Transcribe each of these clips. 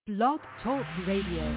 Blog Talk Radio.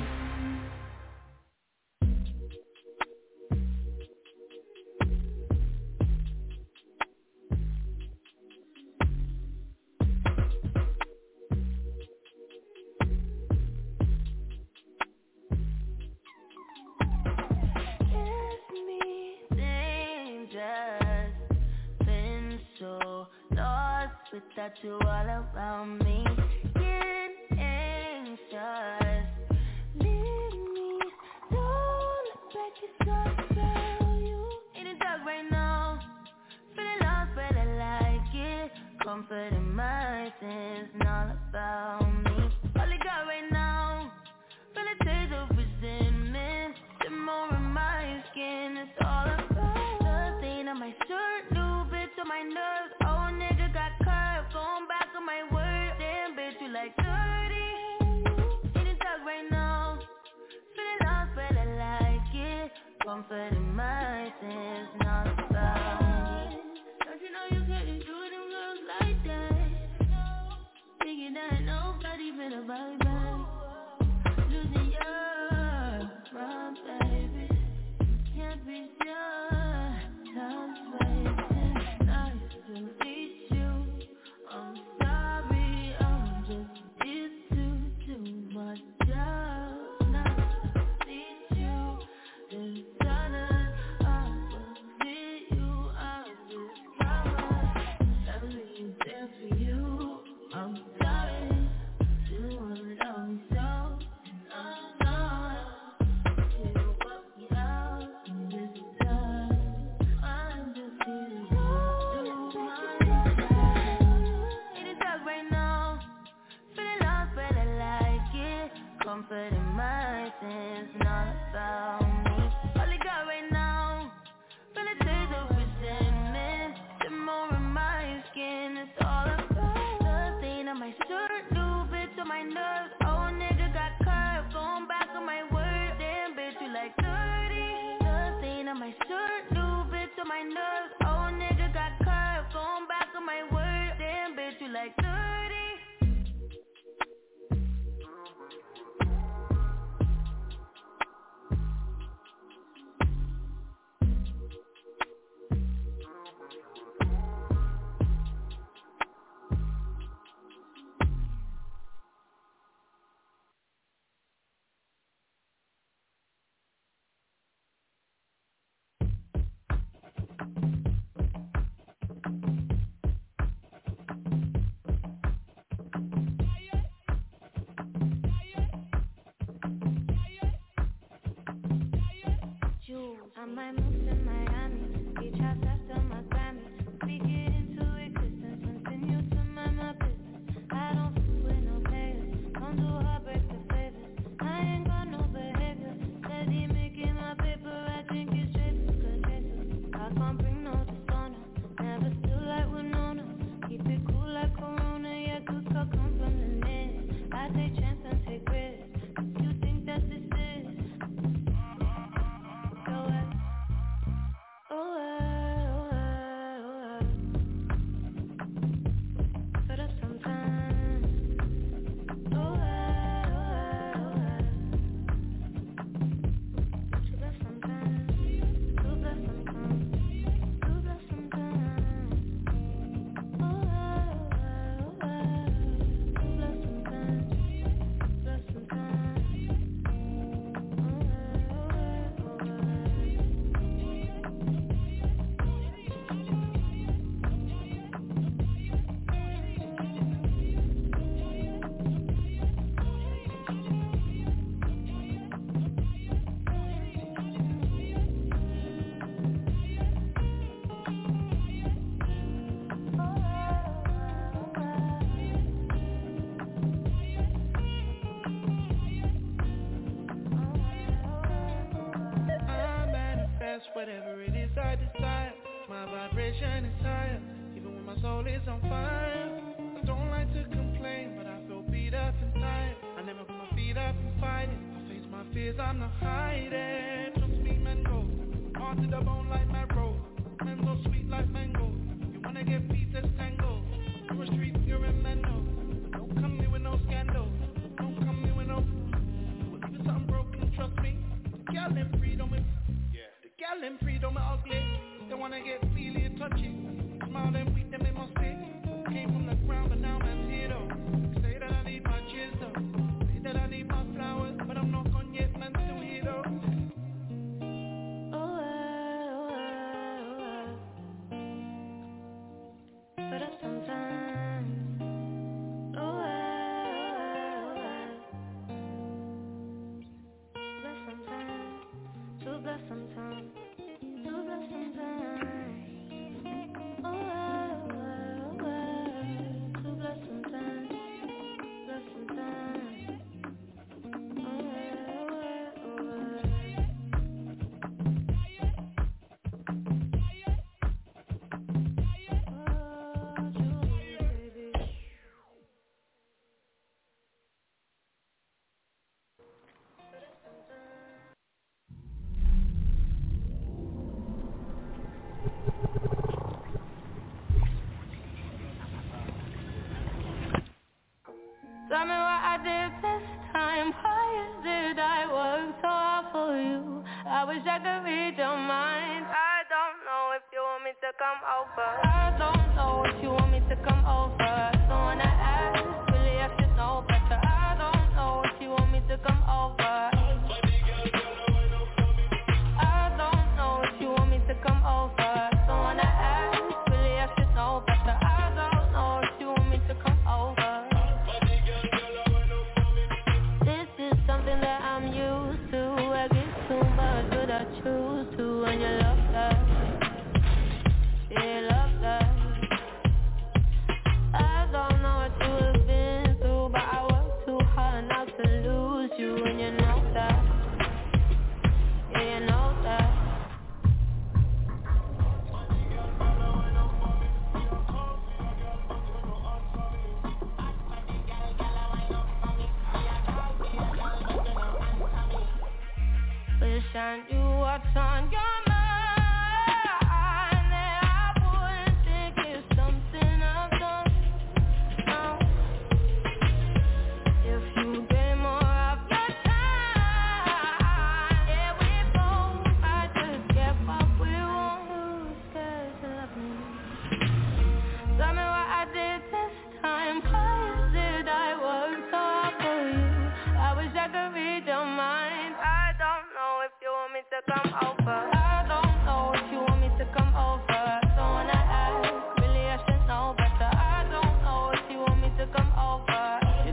Without you all around me, getting anxious. Leave me, don't look back, it's all about you. In the dark right now, feeling lost but I like it. Comfort in my sins, and all about me. All I got right now, feel a taste of resentment. The more in my skin, it's all about the stain on my shirt, new bitch on my nerves. Oh nigga got curved, going back on my word. Damn bitch, you like 30. In the dark right now, feeling lost but I like it. Comfort in my sins, and all about me. Don't you know you couldn't do them girls like that? Thinking that nobody been about me back. Losing you, my baby. Can't be sure, time's wasting. Nice to meet you. I'm sorry, I'm just too much job. Nice to meet you. This sudden, I will see you. I just promise I'll be there for you. I'm sorry, you wanna love me so, and I'm sorry. You put me out in this time. I'm just here to do my best. In the dark right now, feeling lost but I like it. Comfort in my sins, and all about me. All I got right now, feel a taste of resentment. The more in my skin, it's all about the stain on my shirt, new bitch on my nerves. Oh nigga got curved, going back on my word. Damn bitch, you like 30. The stain on my shirt, new bitch on my nerves. Oh nigga got curved, going back on my word. Damn bitch, you like 30. I might move to Miami, beach house after my Grammy. We get into existence, continue to mind my business. I don't fuck with no players, don't do heartbreak for favors. I ain't got no behavior, steady making my paper. I think it's straight to good chaser. I can't bring no dishonor, never still like Winona. Keep it cool like Corona, yeah, good cock come from the net. I take chance and take risks, you think that this is whatever it is I decide. My vibration is higher, even when my soul is on fire. I don't like to complain, but I feel beat up inside. I never put my feet up and fight it. I face my fears, I'm not hiding. Trust me, man, go hard to the bone like marrow. Man so sweet like mango. You wanna get beat, let's tango. You're a street, you're a man, no. Don't come here with no scandal. Don't come here with no them free, don't me ugly. They wanna get feely and touchy. Smile them weak, them they must be. Came from the ground, but now man's here though. Say that I need my cheers though. Say that I need my flowers, but I'm not gone yet, man, still here though. But up sometimes. Bless sometimes. Too blessed sometimes. Too blessed sometimes. Too blessed sometimes. Blessed sometimes. Tell me what I did this time. Why did I work so hard for you? I wish I could read your mind. I don't know if you want me to come over. I don't know if you want me to come over. So when I ask, really I should know better. I don't know if you want me to come over. I don't know if you want me to come over. So when I ask, really I should know better. I don't know if you want me to come over. Something that I'm used to. I get too much, but I choose to. And you love that, yeah, love that. I don't know what you have been through, but I work too hard not to lose you. And you know that, yeah, you know that. Wish I knew what's on your mind, that I wouldn't think it's something I've done. No. If you gave more of your time, yeah, we both might just get what we want. Who's scared to love me? Tell me what I did this time. Why did I work so hard for you? I wish I could read your mind. I don't know if you want me to come over. I don't know if you want me to come over. So when I ask, really I should know better. I don't know if you want me to come over. I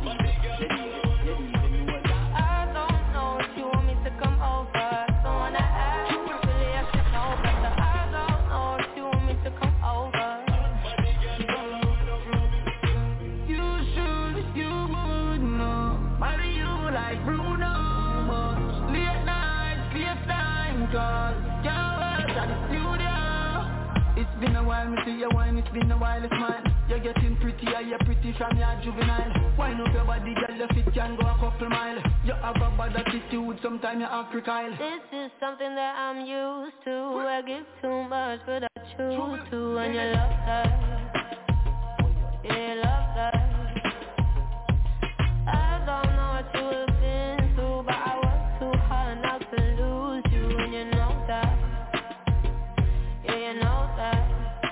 don't know if you want me to come over. So when I ask, really I should know better. I don't know if you want me to come over. You should, you would know. Why do you like Bruno? Late nights, late time calls. Can't work at the studio. It's been a while, me see you wine. It's been a while, it's mine. You're getting prettier, you're pretty from your juvenile. Wine up your body, girl, your fit can go a couple mile. You have a bad attitude, sometimes you're African. This is something that I'm used to. I give too much, but I choose to. And you love that, yeah, love that. I don't know what you have been through, but I work too hard not to lose you. And you know that, yeah, you know that.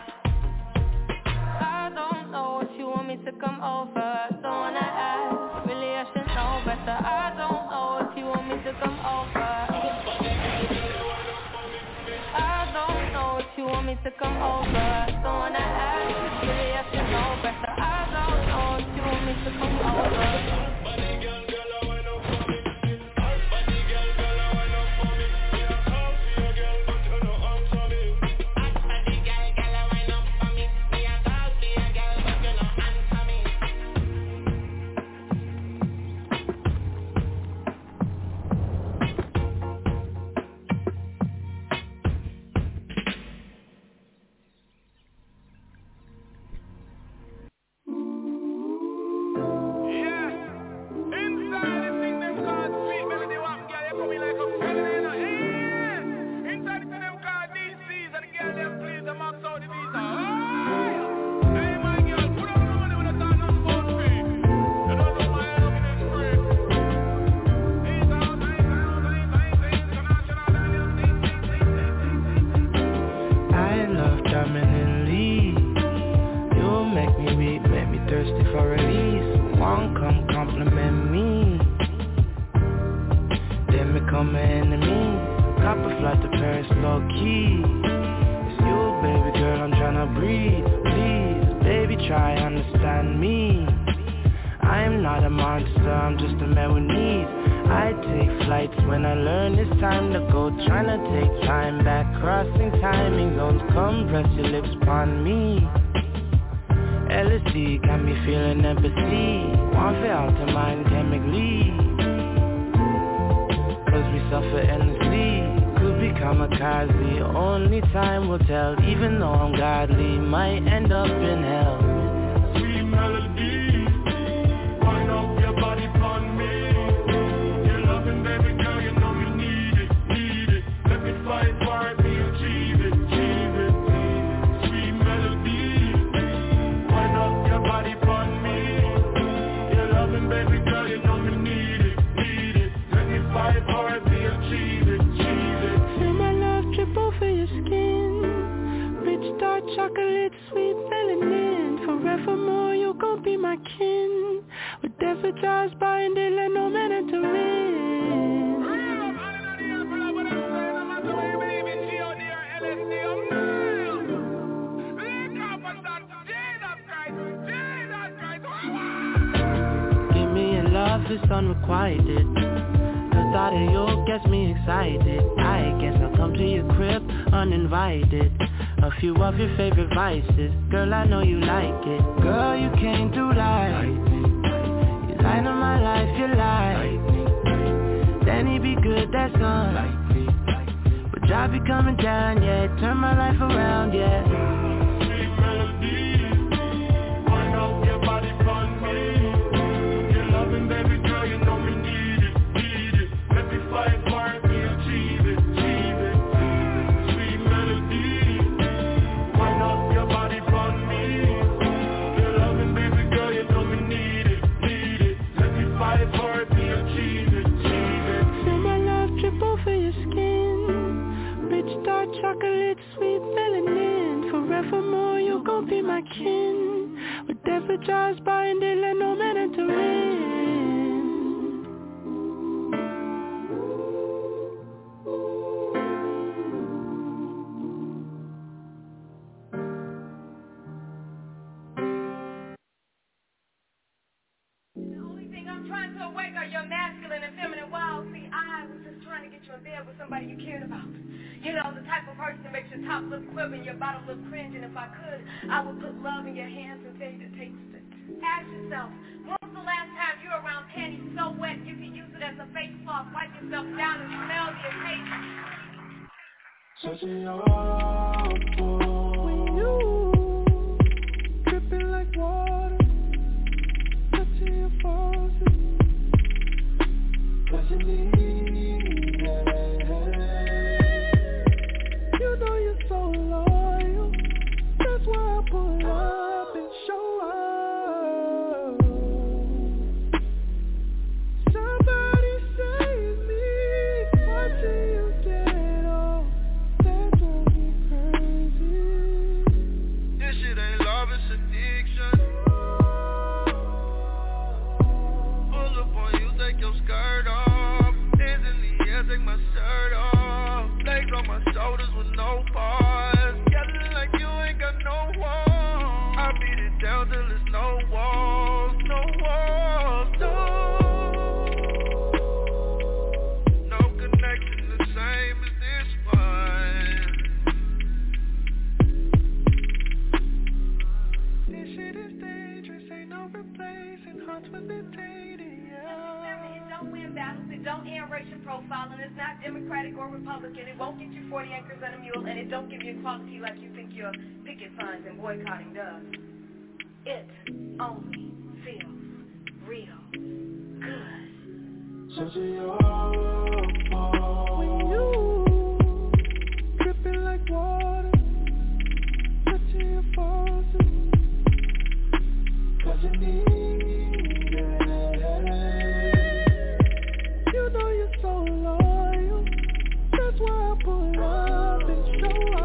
I don't know if you want me to come over. So when I ask, really I should know better. I don't know if you want me to come over. I don't know if you want me to come over. So when I ask, really I should know better. I don't know if you want me to come over. on my enemies. Copper flight to Paris, low key. It's you, baby girl, I'm tryna breathe. Please, baby, try understand me. I am not a monster, I'm just a man with needs. I take flights when I learn it's time to go. Tryna take time back, crossing timing zones. Come press your lips upon me. LSD got me feeling empathy. Want to alter mind chemically. Cause we suffer endlessly. Could be kamikaze. Only time will tell. Even though I'm godly, might end up in hell. Sweet melody, wind up your body upon me. Your loving baby girl, you know you need it, need it. Let me fight for it, me achieve it, achieve it. Sweet melody, wind up your body upon me. Your loving baby girl, you know you need it, need it. Let me fight for it, me achieve it, achieve it. Feel my love drip over your skin. Rich dark chocolate, sweet melanin. Forevermore you gon' be my kin. Whatever drives by and they let no man enter in. Give me your love, it's unrequited. The thought of you gets me excited. I guess I'll come to your crib uninvited. A few of your favorite vices. Girl, I know you like it. Girl, you can't do life. You light up my life, you lie. Danny be good, that's on. But job be coming down, yeah. Turn my life around, yeah. Sweet melody, wind up your body upon me. Your loving baby girl, you know me need it, need it. Let me fight for it, me achieve it, achieve it. Sweet melody, wind up your body upon me. Your loving baby girl, you know me need it, need it. Let me fight for it, me achieve it, achieve it. Feel my love drip over your skin. Rich dark chocolate, sweet melanin. Forevermore you gon' be my kin. Whatever drives by and they let no man enter in. The only thing I'm trying to awake are your masculine and feminine wiles. See, I was just trying to get you in bed with somebody you cared about. You know, the type of person that makes your top lip quiver and your bottom lip cringe. And if I could, I would put love in your hands and tell you to taste it. Ask yourself, when was the last time you were around panties so wet you could use it as a face cloth, wipe yourself down and smell the occasion? Searching your heart When you dripping like water, touching your faucet, cause you need it. you know you're so loyal. That's why I pull up and show up. Somebody save me, watching you get off. That drives me crazy. This shit ain't love, it's addiction. Pull up on you, take your skirt off. Hands in the air, take my shirt off. Legs on my shoulders with no pause. Yelling like you ain't got no walls. I beat it down till there's no walls, no walls, no. No connection the same as this one. This shit is dangerous, ain't no replacing hearts with the dating, yeah. It don't win battles, it don't end racial profiling, it's not Democratic or Republican, it won't get you 40 acres and a mule, and it don't give you equality like you think your picket signs and boycotting does. It only feels real good. Searching your heart When you dripping like water, touching your faucet, cause you need it. you know you're so loyal. That's why I pull up and show up.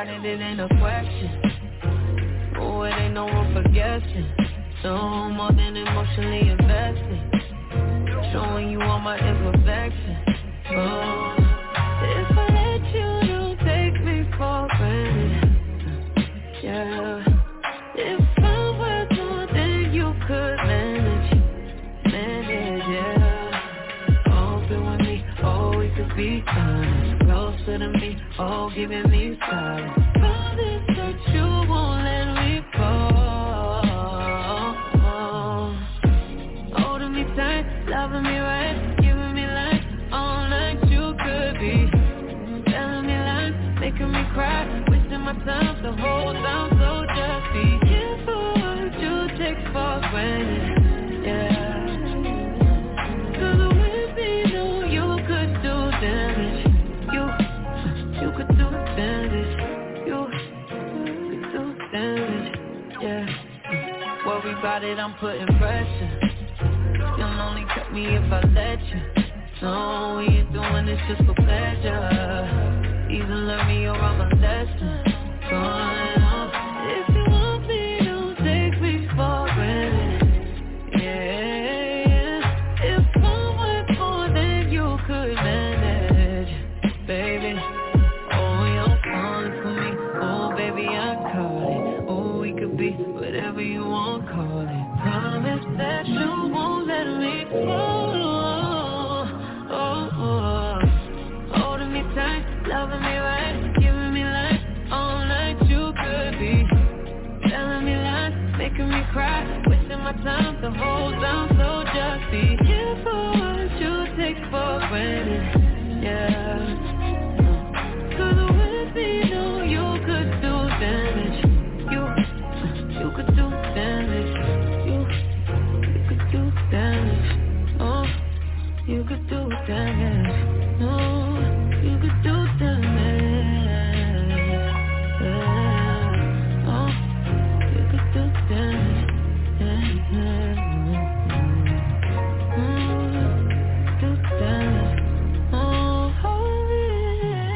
got it, it ain't a question. Oh, it ain't no room for guessing. No more than emotionally invested. Showing you all my imperfections. Oh, if I let you, don't take me for granted. Yeah. If I were more than you could manage, yeah. Open with me, oh, we could be honest. Closer to me, oh, giving me silence. Promise that you won't let me fall. Holding me tight, loving me right, giving me life, all like you could be. Telling me lies, making me cry, wasting my time the whole time, so just be careful what you take for granted, yeah. Cause with me, no, you could do damage, you could do damage, you could do damage, yeah. Worry about it, I'm putting pressure. You'll only cut me if I let you. No, we ain't doing this just for pleasure. Either learn me or I'm a lesson. If you want me, don't take me for granted. Yeah. If I went more than you could manage, baby. Oh, you're falling for me. Oh, baby, I caught it. Oh, we could be whatever you want, call it. Promise that you won't let me fall. Holding me tight, loving me right, giving me life, all night you could be. Telling me lies, making me cry, wasting my time the whole time, so just be careful what you take for granted, yeah. Cause with me, no, you could do damage, you could do damage, you could do damage, oh, you could do damage, no, you could do damage, yeah. Oh, you could do damage, yeah. Do damage, oh, yeah.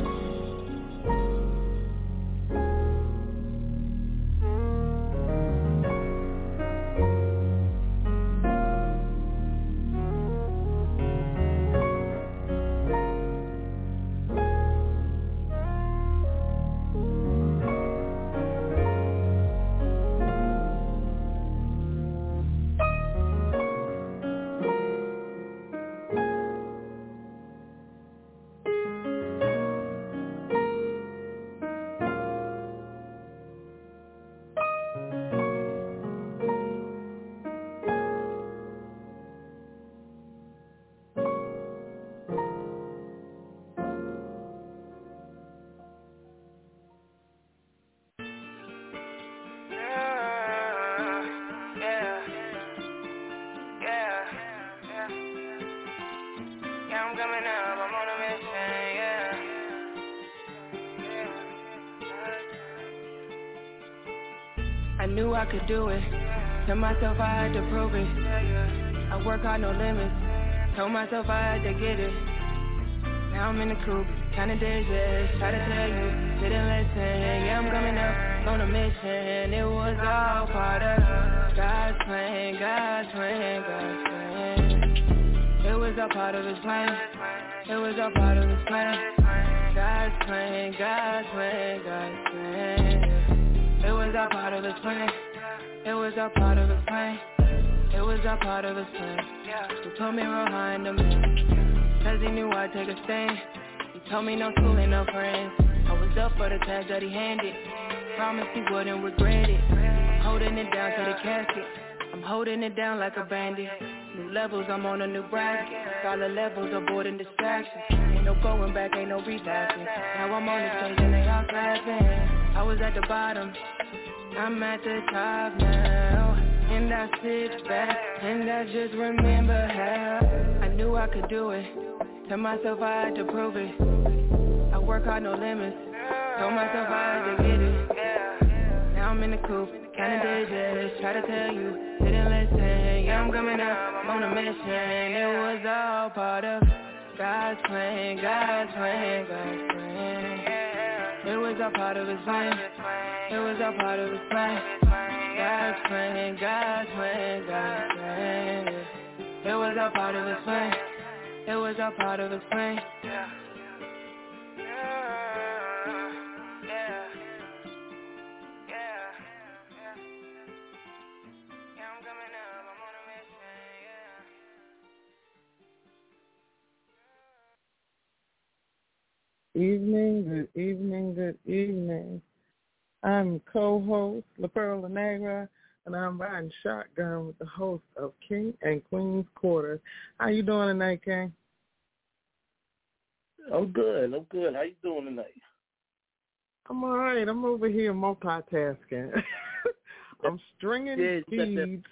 I knew I could do it. Tell myself I had to prove it. I work hard, no limits. Told myself I had to get it. Now I'm in the coupe, kinda dizzy. Try to tell you, didn't listen. Yeah, I'm coming up on a mission. It was all part of God's plan, God's plan, God's plan. It was all part of His plan. It was all part of His plan. God's plan, God's plan, God's plan. It was all part of His plan. It was all part of His plan. It was all part of His plan. He told me roll high in the man, cause He knew I'd take a stand. He told me no school and no friends. I was up for the task that He handed. Promised He wouldn't regret it. Holding it down to the casket. I'm holding it down like a bandit. New levels, I'm on a new bracket. Solid levels, avoiding distractions. Ain't no going back, ain't no relapsing. Now I'm on the stage and they all clapping. I was at the bottom, I'm at the top now. And I sit back, and I just remember how I knew I could do it. Tell myself I had to prove it. I work hard, no limits. Told myself I had to get it. Now I'm in the coupe, kinda dizzy. Try to tell you, didn't listen. Yeah, I'm coming up on a mission. It was all part of God's plan, God's plan, God's plan. It was a part of his plan. It was a part of his plan. God's plan, God's plan, God's plan. It was a part of his plan. It was a part of his plan. Evening, good evening, good evening. I'm co-host La Perla Negra, and I'm riding shotgun with the host of King and Queen's Quarters. How you doing tonight, King? I'm good. How you doing tonight? I'm all right. I'm over here multitasking. I'm stringing beads.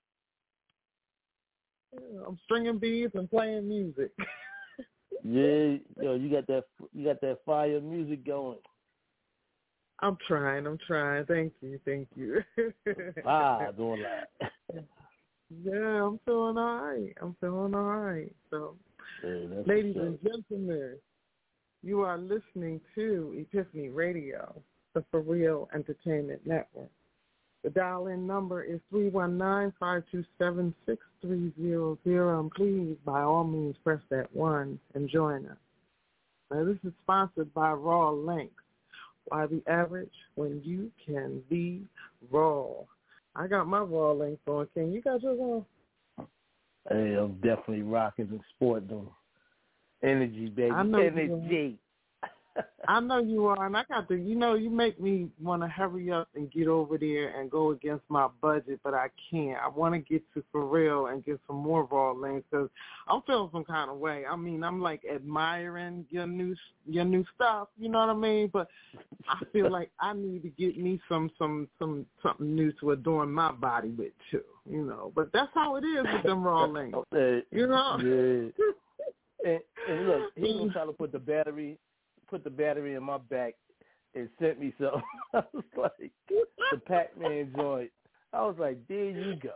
I'm stringing beads and playing music. Yeah, you got that fire music going. I'm trying. Thank you. Doing that. Yeah, I'm feeling all right. So, ladies and gentlemen, you are listening to Epiphany Radio, the For Real Entertainment Network. The dial-in number is 319-527-6300, and please, by all means, press that 1 and join us. Now, this is sponsored by Raw Links. Why the average when you can be raw? I got my Raw Links on. King, you got yours on? Hey, I'm definitely rocking the sport, though. Energy, baby. Energy. I know you are, and I got to, you make me want to hurry up and get over there and go against my budget, but I can't. I want to get to For Real and get some more Raw Links because I'm feeling some kind of way. I mean, I'm like admiring your new stuff, you know what I mean? But I feel like I need to get me something new to adorn my body with too, But that's how it is with them Raw Links, Yeah. And look, he was trying to put the battery in my back and sent me some. I was like, the Pac-Man joint. I was like, there you go.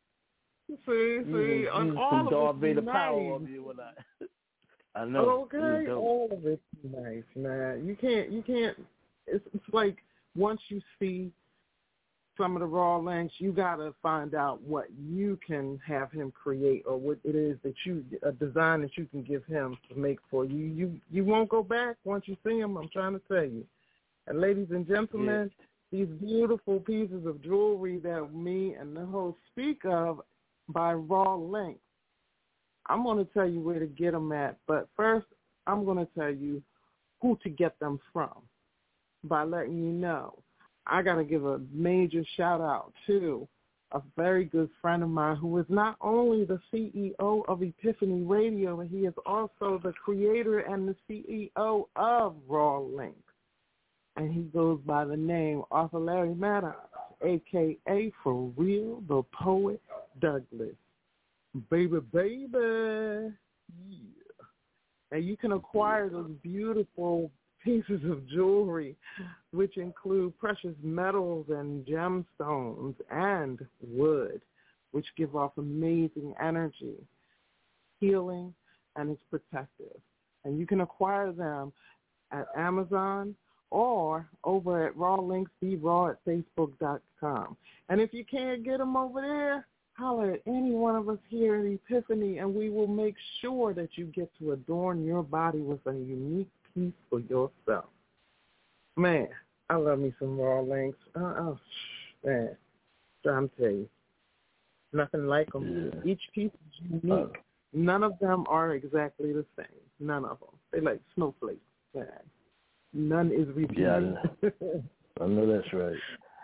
See, on all some of Darth it's Vader nice. Power on you when I know. Okay, all of it's nice, man. You can't. It's like once you see some of the Raw Links, you gotta find out what you can have him create or what it is that a design that you can give him to make for you. You won't go back once you see him. I'm trying to tell you. And ladies and gentlemen, these beautiful pieces of jewelry that me and the host speak of by Raw Links, I'm going to tell you where to get them at. But first, I'm going to tell you who to get them from by letting you know. I got to give a major shout-out to a very good friend of mine who is not only the CEO of Epiphany Radio, but he is also the creator and the CEO of Raw Links. And he goes by the name Arthur Larry Maddox, a.k.a. For Real, the Poet Douglas. Baby. Yeah. And you can acquire those beautiful pieces of jewelry, which include precious metals and gemstones and wood, which give off amazing energy, healing, and is protective. And you can acquire them at Amazon or over at rawlinksberaw@facebook.com. And if you can't get them over there, holler at any one of us here at Epiphany, and we will make sure that you get to adorn your body with a unique piece for yourself. Man, I love me some Raw Links. Man, I'm telling you, nothing like them. Yeah. Each piece is unique. None of them are exactly the same. None of them. They're like snowflakes. Man. None is repeated. Yeah, I know that's right.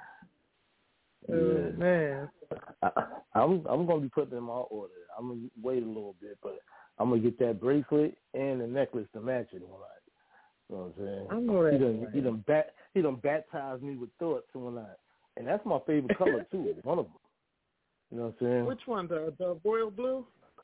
Yeah. Man. I'm going to be putting them in my order. I'm going to wait a little bit, but I'm going to get that bracelet and the necklace to match it. You know what I'm saying? I know that. He done baptized me with thoughts and whatnot. And that's my favorite color, too, one of them. You know what I'm saying? Which one, the royal blue?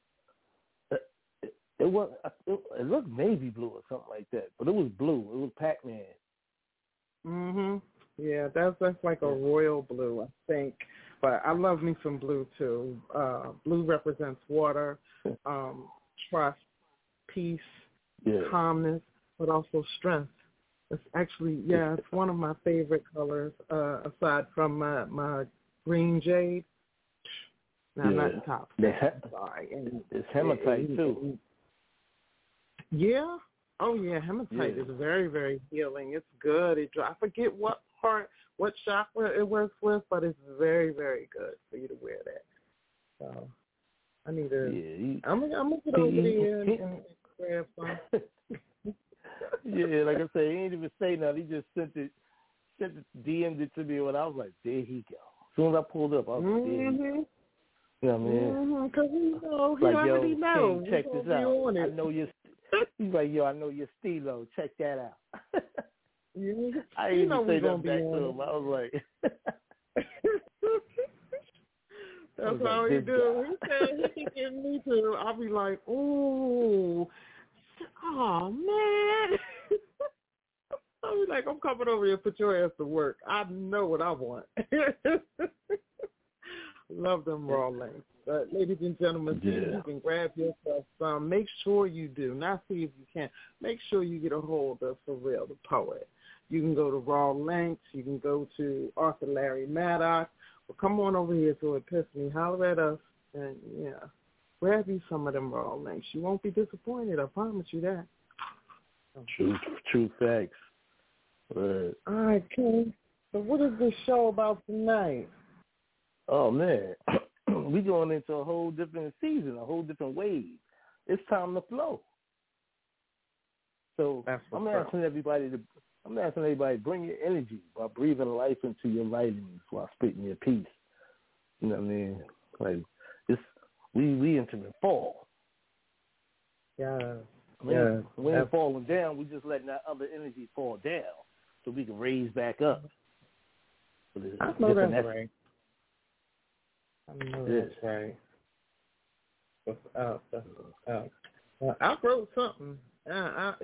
It looked navy blue or something like that, but it was blue. It was Pac-Man. Mhm. Yeah, that's like a royal blue, I think. But I love me some blue too. Blue represents water, trust, peace, calmness, but also strength It's actually, it's one of my favorite colors, aside from my green jade. No, not the top. Sorry. It's hematite, too. Yeah. Oh, yeah. Hematite is very, very healing. It's good. I forget what chakra it works with, but it's very, very good for you to wear that. So I need to. I'm gonna get over there and grab some. Yeah, like I said, he ain't even say nothing. He just sent it, DM'd it to me, and I was like, there he go. As soon as I pulled up, I was like, there he go. You know what I mean? Because he like, already knows. King, check this out. I know you're. He's like, I know you're Stilo. Check that out. I didn't even say that back to him. I was like. That's how he do. He said he can get me too. I'll be like, ooh, oh man. I'll be like, I'm coming over here to put your ass to work. I know what I want. Love them raw links. Ladies and gentlemen, see if you can grab yourself some. Make sure you do. Not see if you can. Make sure you get a hold of For Real, the poet. You can go to Raw Links. You can go to Arthur Larry Maddox. Well, come on over here to Epiphany. Holler at us. And, grab you some of them Raw Links. You won't be disappointed. I promise you that. True facts. Right. All right, King. So what is this show about tonight? Oh, man. We going into a whole different season, a whole different wave. It's time to flow. So I'm asking everybody to bring your energy by breathing life into your writings while spitting your piece. You know what I mean? Like we into the fall. Yeah. We ain't falling down. We just letting that other energy fall down so we can raise back up. I know that's right. I know that's right. I wrote something. I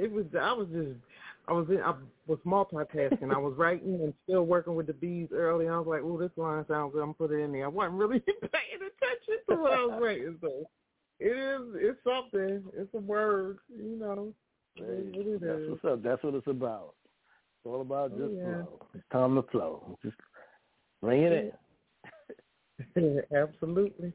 was multitasking. I was writing and still working with the bees early. I was like, "Oh, this line sounds good. I'm gonna put it in there." I wasn't really paying attention to what I was writing, so it's something. It's a word, It That's is. what's up. That's what it's about. It's all about just flow. It's time to flow. Just bring it in. Absolutely.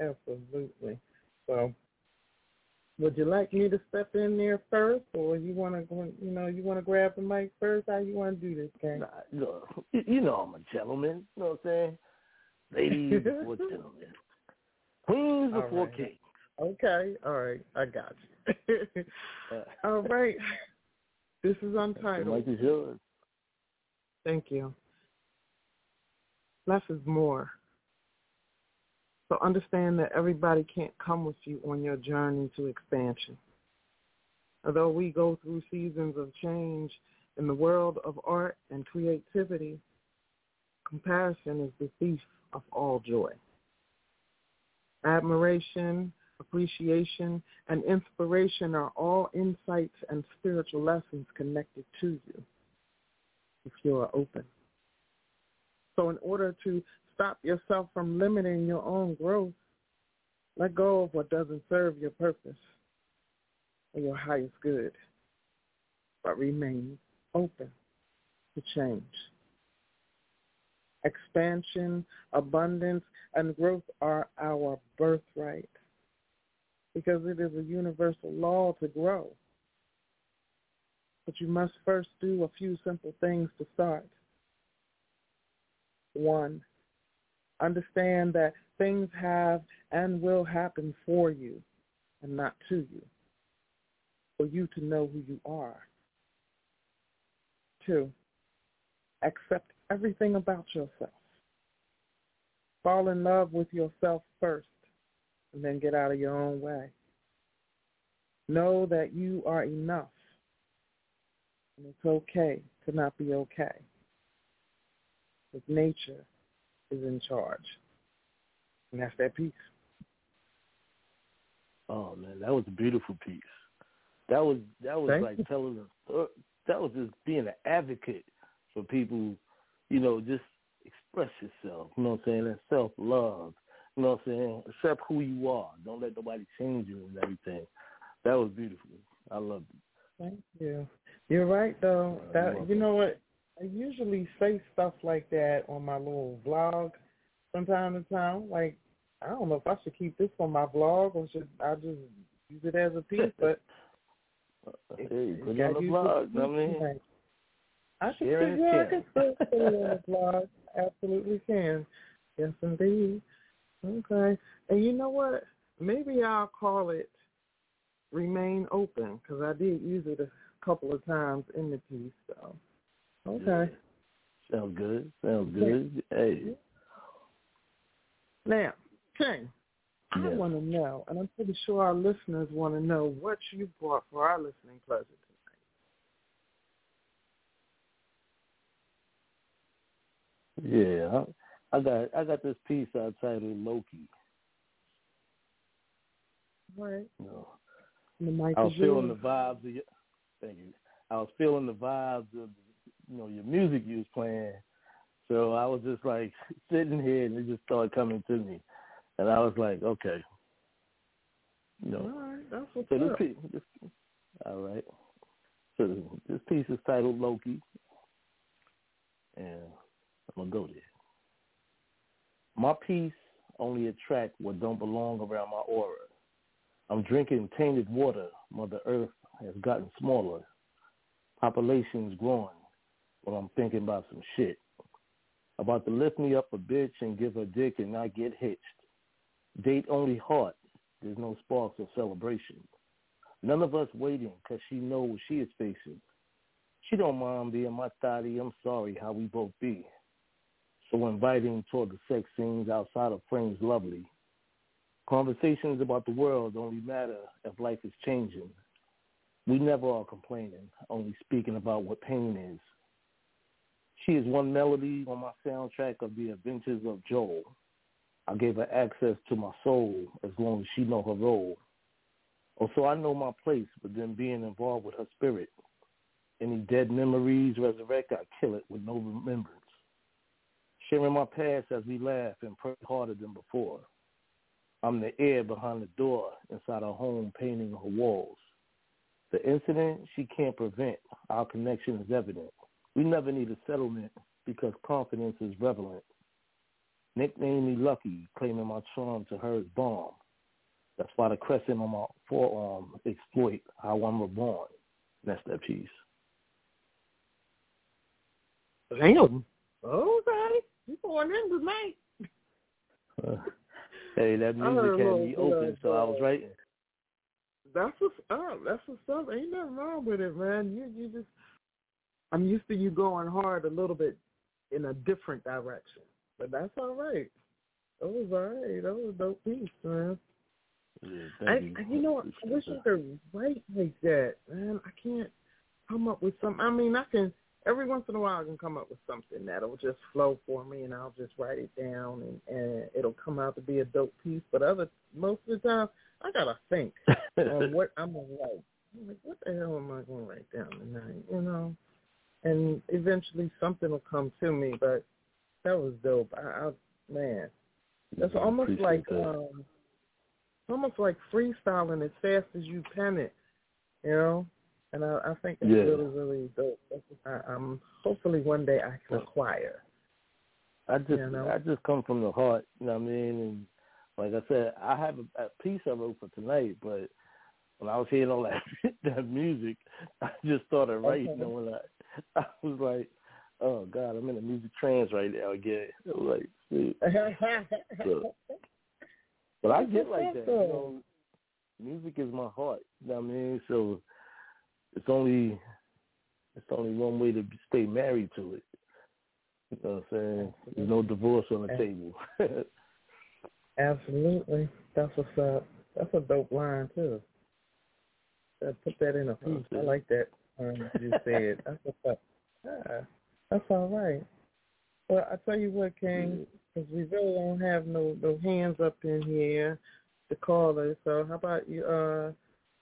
So, would you like me to step in there first, or you want to go? You want to grab the mic first? How you want to do this, Ken? I'm a gentleman. You know what I'm saying? Ladies before gentlemen, queens before kings. Okay, all right, I got you. All right, this is Untitled. The mic is yours. Thank you. Less is more. So understand that everybody can't come with you on your journey to expansion. Although we go through seasons of change in the world of art and creativity, comparison is the thief of all joy. Admiration, appreciation, and inspiration are all insights and spiritual lessons connected to you if you are open. So in order to stop yourself from limiting your own growth, let go of what doesn't serve your purpose or your highest good, but remain open to change. Expansion, abundance, and growth are our birthright because it is a universal law to grow. But you must first do a few simple things to start. 1, understand that things have and will happen for you and not to you, for you to know who you are. 2, accept everything about yourself. Fall in love with yourself first and then get out of your own way. Know that you are enough and it's okay to not be okay. Because nature is in charge. And that's that piece. Oh man, that was a beautiful piece. That was like telling us. That was just being an advocate for people. Just express yourself. You know what I'm saying? That self-love. You know what I'm saying? Accept who you are. Don't let nobody change you and everything. That was beautiful. I loved it. Thank you. You're right, though. That you know what? I usually say stuff like that on my little vlog from time to time. Like, I don't know if I should keep this on my vlog or should I just use it as a piece, but hey, put it on the blog. I mean, I can still put it on the blog. Absolutely can. Yes, indeed. Okay. And you know what? Maybe I'll call it Remain Open, because I did use it a couple of times in the piece. So, okay. Yeah. Sounds good. Hey. Now, King, I want to know, and I'm pretty sure our listeners want to know what you brought for our listening pleasure tonight. Yeah, I got this piece titled Loki. Right. No. I was feeling the vibes of thank you. I was feeling the vibes of your music you was playing. So I was just like sitting here and it just started coming to me. And I was like, okay. All right, that's what's so up. All right. So this piece is titled Loki. And I'm going to go there. My peace only attract what don't belong around my aura. I'm drinking tainted water. Mother Earth has gotten smaller. Population's growing. But I'm thinking about some shit. About to lift me up a bitch and give her dick and not get hitched. Date only heart. There's no sparks of celebration. None of us waiting because she know what she is facing. She don't mind being my thotty. I'm sorry how we both be. So inviting toward the sex scenes outside of frames lovely. Conversations about the world only matter if life is changing. We never are complaining, only speaking about what pain is. She is one melody on my soundtrack of the adventures of Joel. I gave her access to my soul as long as she know her role. Also, I know my place, but then being involved with her spirit. Any dead memories resurrect, I kill it with no remembrance. Sharing my past as we laugh and pray harder than before. I'm the air behind the door inside her home painting her walls. The incident she can't prevent. Our connection is evident. We never need a settlement because confidence is relevant. Nickname me Lucky, claiming my charm to her is bomb. That's why the crescent on my forearm exploit how I'm reborn. That's that piece. Damn. Okay. You going in tonight. Hey, that music had me open, so I was writing. That's what's up. Ain't nothing wrong with it, man. You just, I'm used to you going hard a little bit in a different direction, but that's all right. That was all right. That was a dope piece, man. Yeah, you know what? I wish I could write like that, man. I can't come up with something. I mean, I can. Every once in a while, I can come up with something that'll just flow for me, and I'll just write it down, and it'll come out to be a dope piece. But most of the time, I gotta think on what I'm gonna write. I'm like, what the hell am I gonna write down tonight? You know, and eventually something will come to me. But that was dope. Man, that's almost like freestyling as fast as you pen it. You know. And I think it's really, really dope. I'm hopefully one day I can acquire. I just come from the heart, you know what I mean? And like I said, I have a piece I wrote for tonight, but when I was hearing all that music, I just started writing. Okay. And when I was like, oh God, I'm in a music trance right now again. It was like, but I get like that. You know, music is my heart. You know what I mean? So. It's only one way to stay married to it. You know what I'm saying? There's no divorce on the table. Absolutely. That's what's up. That's a dope line, too. Put that in a piece. I like that you said. That's what's up. Yeah, that's all right. Well, I tell you what, King, because we really don't have no hands up in here to call us. So how about you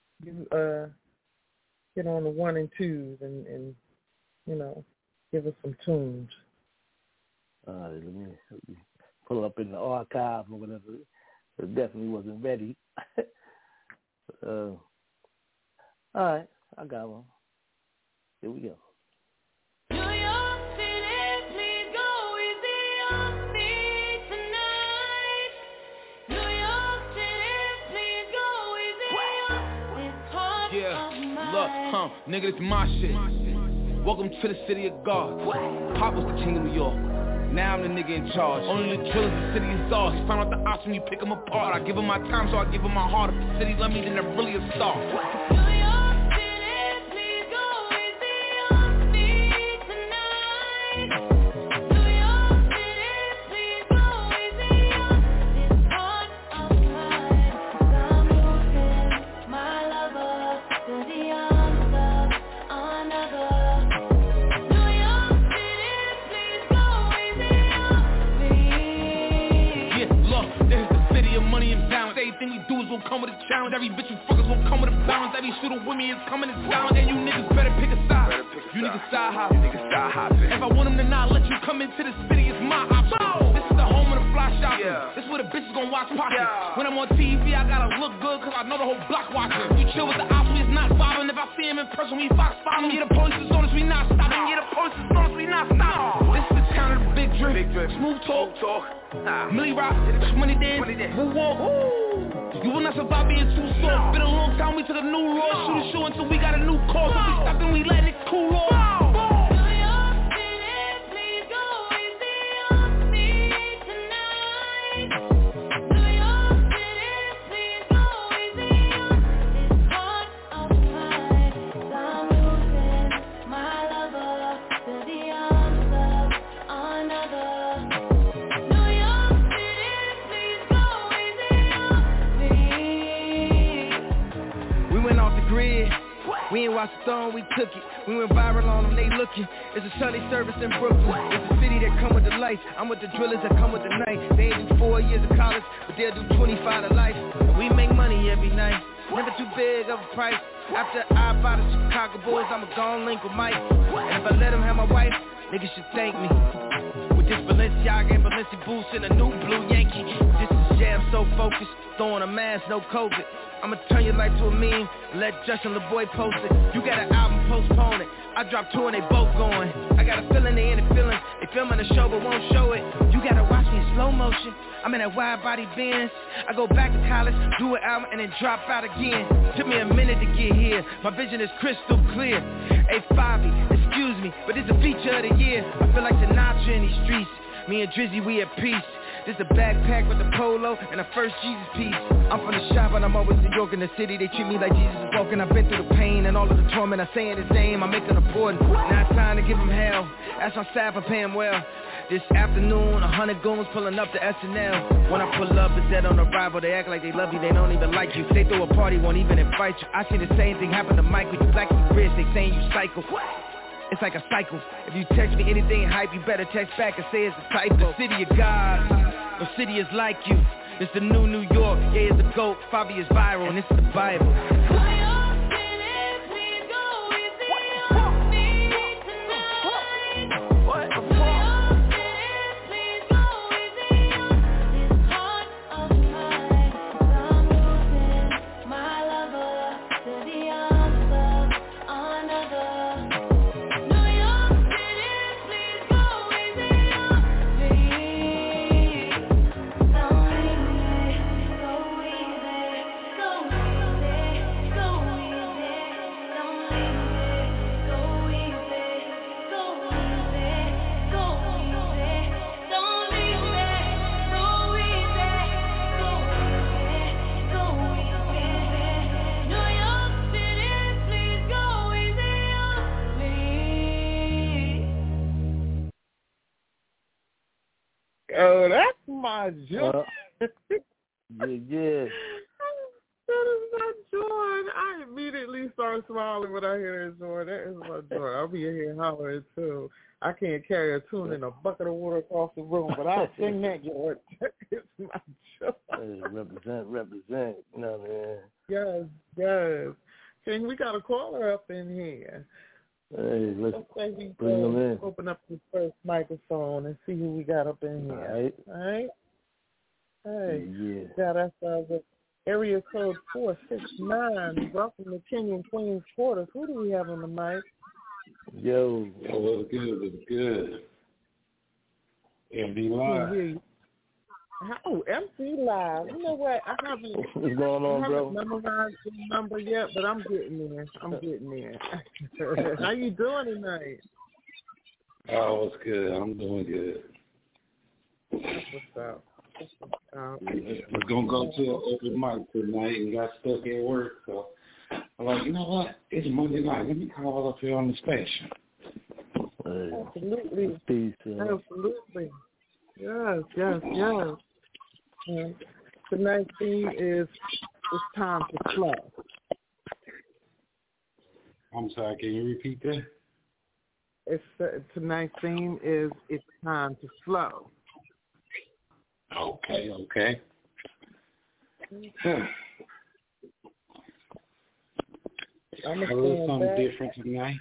get on the 1 and 2s and you know, give us some tunes. All right, let me pull up in the archive or whatever. It definitely wasn't ready. All right, I got one. Here we go. New York City, please go easy on me tonight. New York City, please go easy on this heart of mine. Look, nigga, this my shit. Welcome to the city of God. Pop was the king of New York. Now I'm the nigga in charge. Only the drillers, the city is ours. You find out the option, you pick them apart. I give them my time, so I give them my heart. If the city love me, then they're really a star. Come with a challenge. Every bitch you fuckers gon' come with a balance. Every shooter with me is coming in silence. And you niggas better pick a side. You niggas side hopping. If I want them to not let you come into the city, it's my option. This is the home of the fly shopping. This is where the bitches gon' watch pockets. When I'm on TV, I gotta look good, cause I know the whole block watching. We chill with the ops, we is not bobbing. If I see him in person, we fox following. Yeah, the police is on us, we not stopping. Yeah, the police is on us, we not stopping. This is the town of the big drip. Smooth talk. Millie Rock, money dance, woo walk. You will not survive being too soft. Been a long time, we took a new road. Shoot a show until we got a new cause. If we stop and we let it cool off. We ain't watched the throne, we took it. We went viral on them, they looking. It's a Sunday service in Brooklyn. It's a city that come with the lights. I'm with the drillers that come with the night. They ain't do 4 years of college, but they'll do 25 to life. We make money every night, never too big of a price. After I buy the Chicago Bulls, I'ma go and link with Mike. And if I let him have my wife, niggas should thank me. With this Balenciaga and Balenci boots and a new blue Yankee. This is jam so focused, throwing a mask, no COVID. I'ma turn your life to a meme and let Justin LeBoy post it. You got an album, postpone it. I dropped 2 and they both going. I got a feeling they in the feeling. They filming the show but won't show it. You gotta watch me in slow motion. I'm in that wide body Benz. I go back to college, do an album and then drop out again. Took me a minute to get here. My vision is crystal clear. Hey Fabi, excuse me, but it's a feature of the year. I feel like Sinatra in these streets. Me and Drizzy, we at peace. This a backpack with a polo and a first Jesus piece. I'm from the shop and I'm always New York in the city. They treat me like Jesus is walking. I've been through the pain and all of the torment. I saying his name, I make it important. Now it's time to give him hell. Ask my staff, I pay him well. This afternoon, 100 goons pulling up to SNL. When I pull up, it's dead on arrival. They act like they love you, they don't even like you. They throw a party, won't even invite you. I see the same thing happen to Mike with you black and rich. They saying you psycho. It's like a cycle. If you text me anything hype, you better text back and say it's a typo. The city of God, no city is like you. It's the new New York, yeah, it's a GOAT. Fabi is viral, and it's the Bible. Oh, that's my joy. Yeah. That is my joy. I immediately start smiling when I hear that joy. That is my joy. I'll be in here hollering too. I can't carry a tune in a bucket of water across the room, but I'll sing that, George. It's my joy. Hey, represent. You know, man. Yes. King, we got a caller up in here. Hey, let's bring them in. Open up the first microphone and see who we got up in here. All right? Hey. Yeah. Got us with area code 469. Welcome to King and Queen's Quarters. Who do we have on the mic? Yo, what's good? What's good? MD Live. Oh, MC Live. You know what? I haven't memorized the number yet, but I'm getting there. How you doing tonight? Oh, what's good? I'm doing good. What's up? We're going to go to an open mic tonight and got stuck at work, so I'm like, you know what? It's Monday night. Let me call up here on the station. Absolutely. Peace, absolutely. Yes. Tonight's theme is It's Time to Flow. I'm sorry, can you repeat that? Tonight's theme is It's Time to Flow. Okay. I'm a little something different tonight.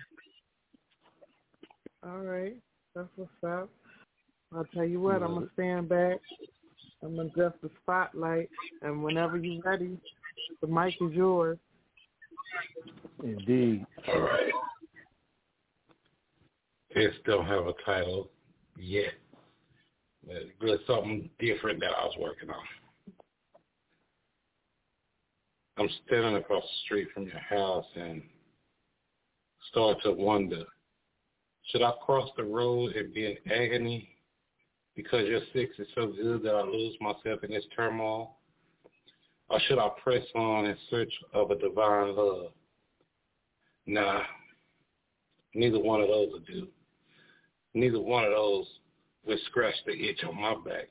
All right, that's what's up. I'll tell you what, I'm going to stand back. I'm going to adjust the spotlight, and whenever you're ready, the mic is yours. Indeed. All right. This don't have a title yet. But something different that I was working on. I'm standing across the street from your house and start to wonder, should I cross the road and be in agony because your sex is so good that I lose myself in this turmoil? Or should I press on in search of a divine love? Nah, neither one of those will do. Neither one of those will scratch the itch on my back.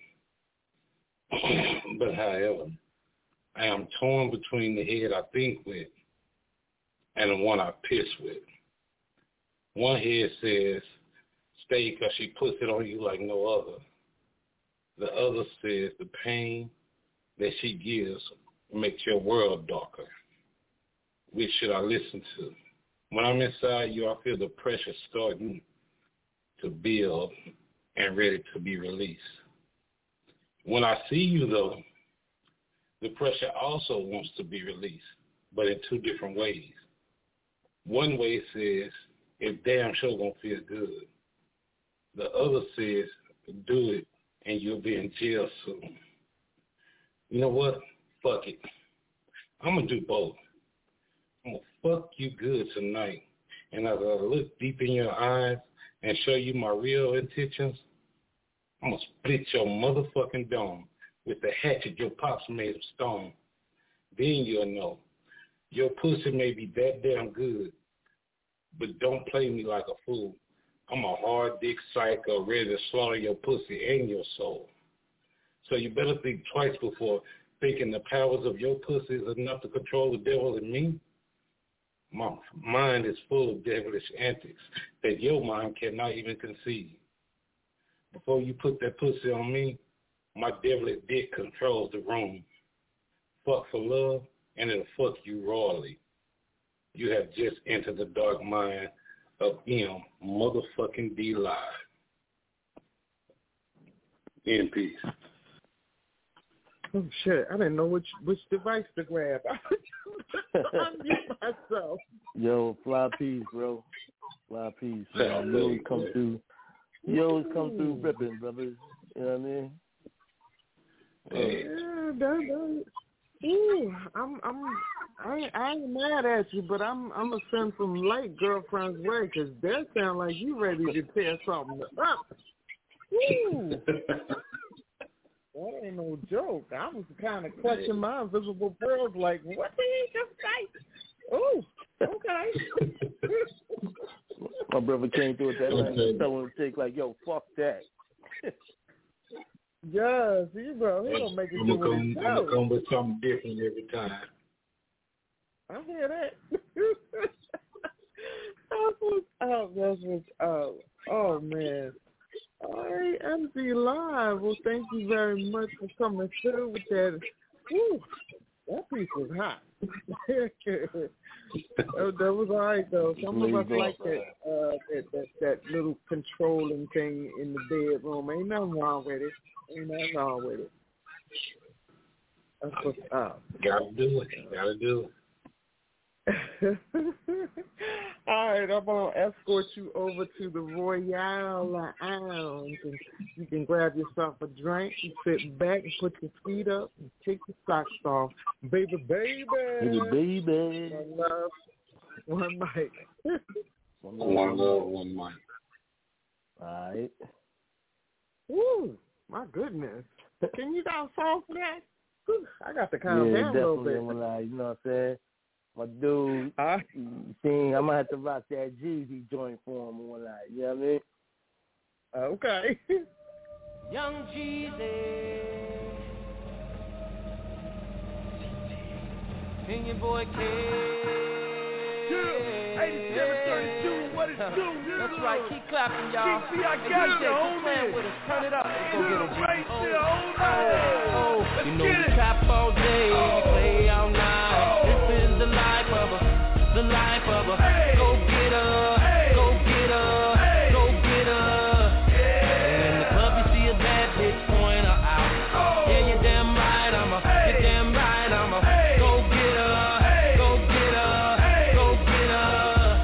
But however, I am torn between the head I think with and the one I piss with. One head says, stay because she puts it on you like no other. The other says the pain that she gives makes your world darker. Which should I listen to? When I'm inside you, I feel the pressure starting to build and ready to be released. When I see you, though, the pressure also wants to be released, but in two different ways. One way says, it's damn sure gonna feel good. The other says, do it and you'll be in jail soon. You know what? Fuck it. I'm gonna do both. I'm gonna fuck you good tonight. And as I look deep in your eyes and show you my real intentions, I'm gonna split your motherfucking dome with the hatchet your pops made of stone. Then you'll know. Your pussy may be that damn good, but don't play me like a fool. I'm a hard dick psycho ready to slaughter your pussy and your soul. So you better think twice before thinking the powers of your pussy is enough to control the devil in me. My mind is full of devilish antics that your mind cannot even conceive. Before you put that pussy on me, my devilish dick controls the room. Fuck for love, and it'll fuck you royally. You have just entered the dark mind of M motherfucking D Live. In peace. Oh shit! I didn't know which device to grab. I mute myself. Yo, fly peace, bro. Fly peace. You always come through. You always come through ripping, brothers. You know what I mean? I ain't mad at you, but I'm gonna send some light girlfriends way because that sound like you ready to tear something up. Woo. That ain't no joke. I was kind of clutching my invisible pearls like, what the heck just say? Oh, okay. My brother came through with that and someone take like, yo, fuck that. Yeah, see, bro, he don't make it do what he does. I'm gonna come with something different every time. I hear that. That's what's up. Oh, man. All right, MC Live. Well, thank you very much for coming through with that. Whew, that piece was hot. That was all right, though. Some of us like that little controlling thing in the bedroom. Ain't nothing wrong with it. That's what's up. Gotta do it. All right, I'm going to escort you over to the Royale Lounge, and you can grab yourself a drink and sit back and put your feet up and take your socks off. Baby. Baby. One love, one mic. One love, one mic. All right. Woo, my goodness. Can you guys solve for that? I got to calm down a little bit. You know what I'm saying? My dude, I might have to rock that Jeezy joint for him one night. You know what I mean? Okay. Young Jeezy, Opinion Boy K. 8732, what it do? That's right, keep clapping, y'all. GP, I got it, keep playing with us. Turn it up. Go get it, right there, you know we trap all day, we play all night. This is the life of a, the life of a. Go get her, go get her, go get her. And in the club you see a bad bitch, point her out. Yeah, you're damn right, you're damn right, go get her, go get her, go get her.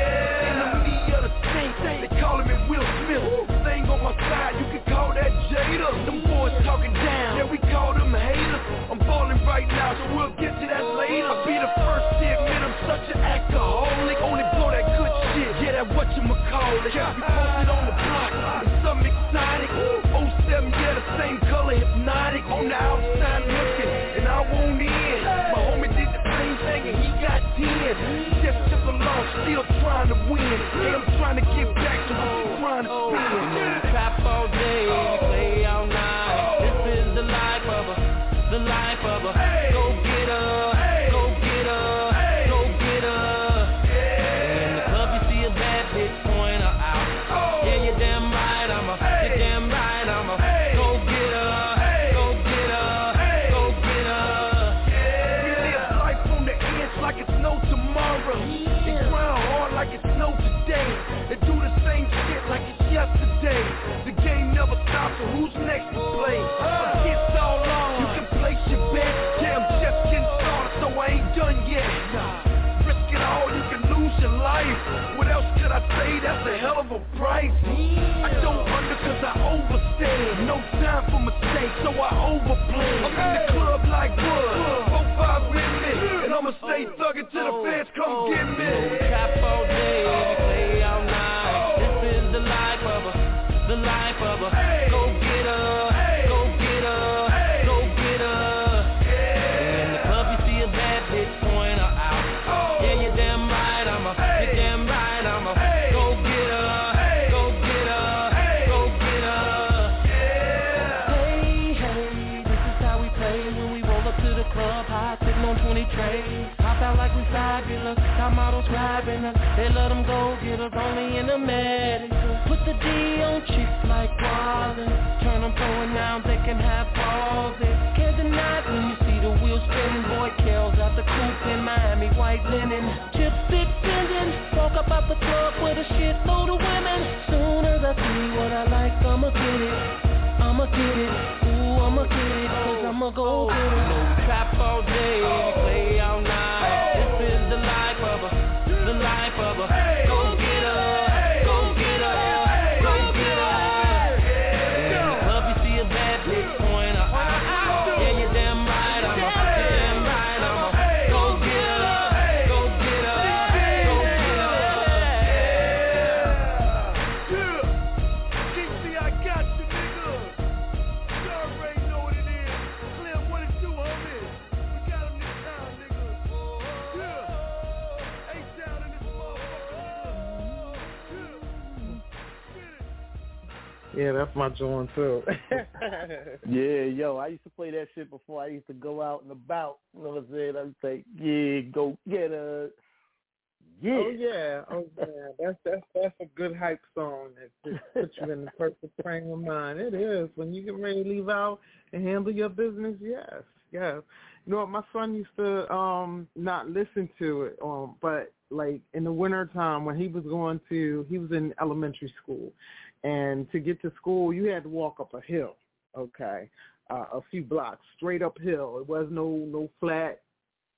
In the media, the same thing, they calling me Will Smith. Thing on my side, you can call that Jada. Them boys talking down, yeah, we call them haters. I'm balling right now, so we'll get to that later. I'll be the first to admit I'm such an alcoholic. Only blow that good shit, yeah, that whatchamacallit. Got me posted on the block, and something exotic. 07, yeah, the same color, hypnotic. On the outside looking, and I won't in. My homie did the same thing, and he got 10. Just took a loss, still trying to win. And I'm trying to get back to what you trying to spin. You know we trap all day, we play all night. This is the life of a, the life of a. Go get her, go get her, go get her. And in the club you see a bad bitch, point her out. Yeah, you're damn right, you're damn right, go get her, go get her, go get her. We live life on the edge like it's no tomorrow. They grind hard like it's no today. They do the same shit like it's yesterday. The game never stops, so who's next to play? It's all on, you can place your bet. Yeah, I'm just getting started, so I ain't done yet. Risk it all, you can lose your life. What else could I say? That's a hell of a price. I don't under cause I overstay. No time for mistakes, so I overplay. I'm in the club like Bud, 4-5 with me. And I'ma stay thuggin' till the fans come get me. We trap all day, we play all night. This is the life of a, the life of a. Go get her, go get her, go get her. And in the club you see a bad bitch, point her out. Yeah, you're damn right, you're damn right, go get her, go get her, go get her. Hey, hey, this is how we play when we roll up to the club, high sitting on 20 trays. Pop out like we fabulous, top models grabbing us. They let them go, get us only in the medical. Put the D on chicks like Wallace. Turn them pro and now they can have pauses. Can't deny it when you see the wheels spinning. Boy, Kells out the coupe in Miami, white linen. Chipstick bending, walk up out the club with a shitload of women. Soon as I see what I like, I'ma get it. I'ma get it, ooh, I'ma get it, cause I'ma go get it. You know we trap all day, we play all night. This is the life of a, the life of a. Go get her, go get her, go get her. And in the club you see a bad bitch, point her out. Yeah, you're damn right, you're damn right, go get her, go get her, go get her. Yeah, GC, I got you, nigga. You already know what it is. Slim, what it do, homie? We got him this time, nigga. Yeah. Ain't down in this motherfucker, nigga. Yeah. Yeah, that's my joint too. Yeah, yo, I used to play that shit before I used to go out and about. You know what I'm saying? I would say, yeah, go get her. Yeah. Oh yeah. That's a good hype song that just puts you in the perfect frame of mind. It is. When you get ready to leave out and handle your business, yes. You know what, my son used to not listen to it, but like in the wintertime when he was in elementary school, and to get to school you had to walk up a hill, okay, a few blocks straight uphill. It was no flat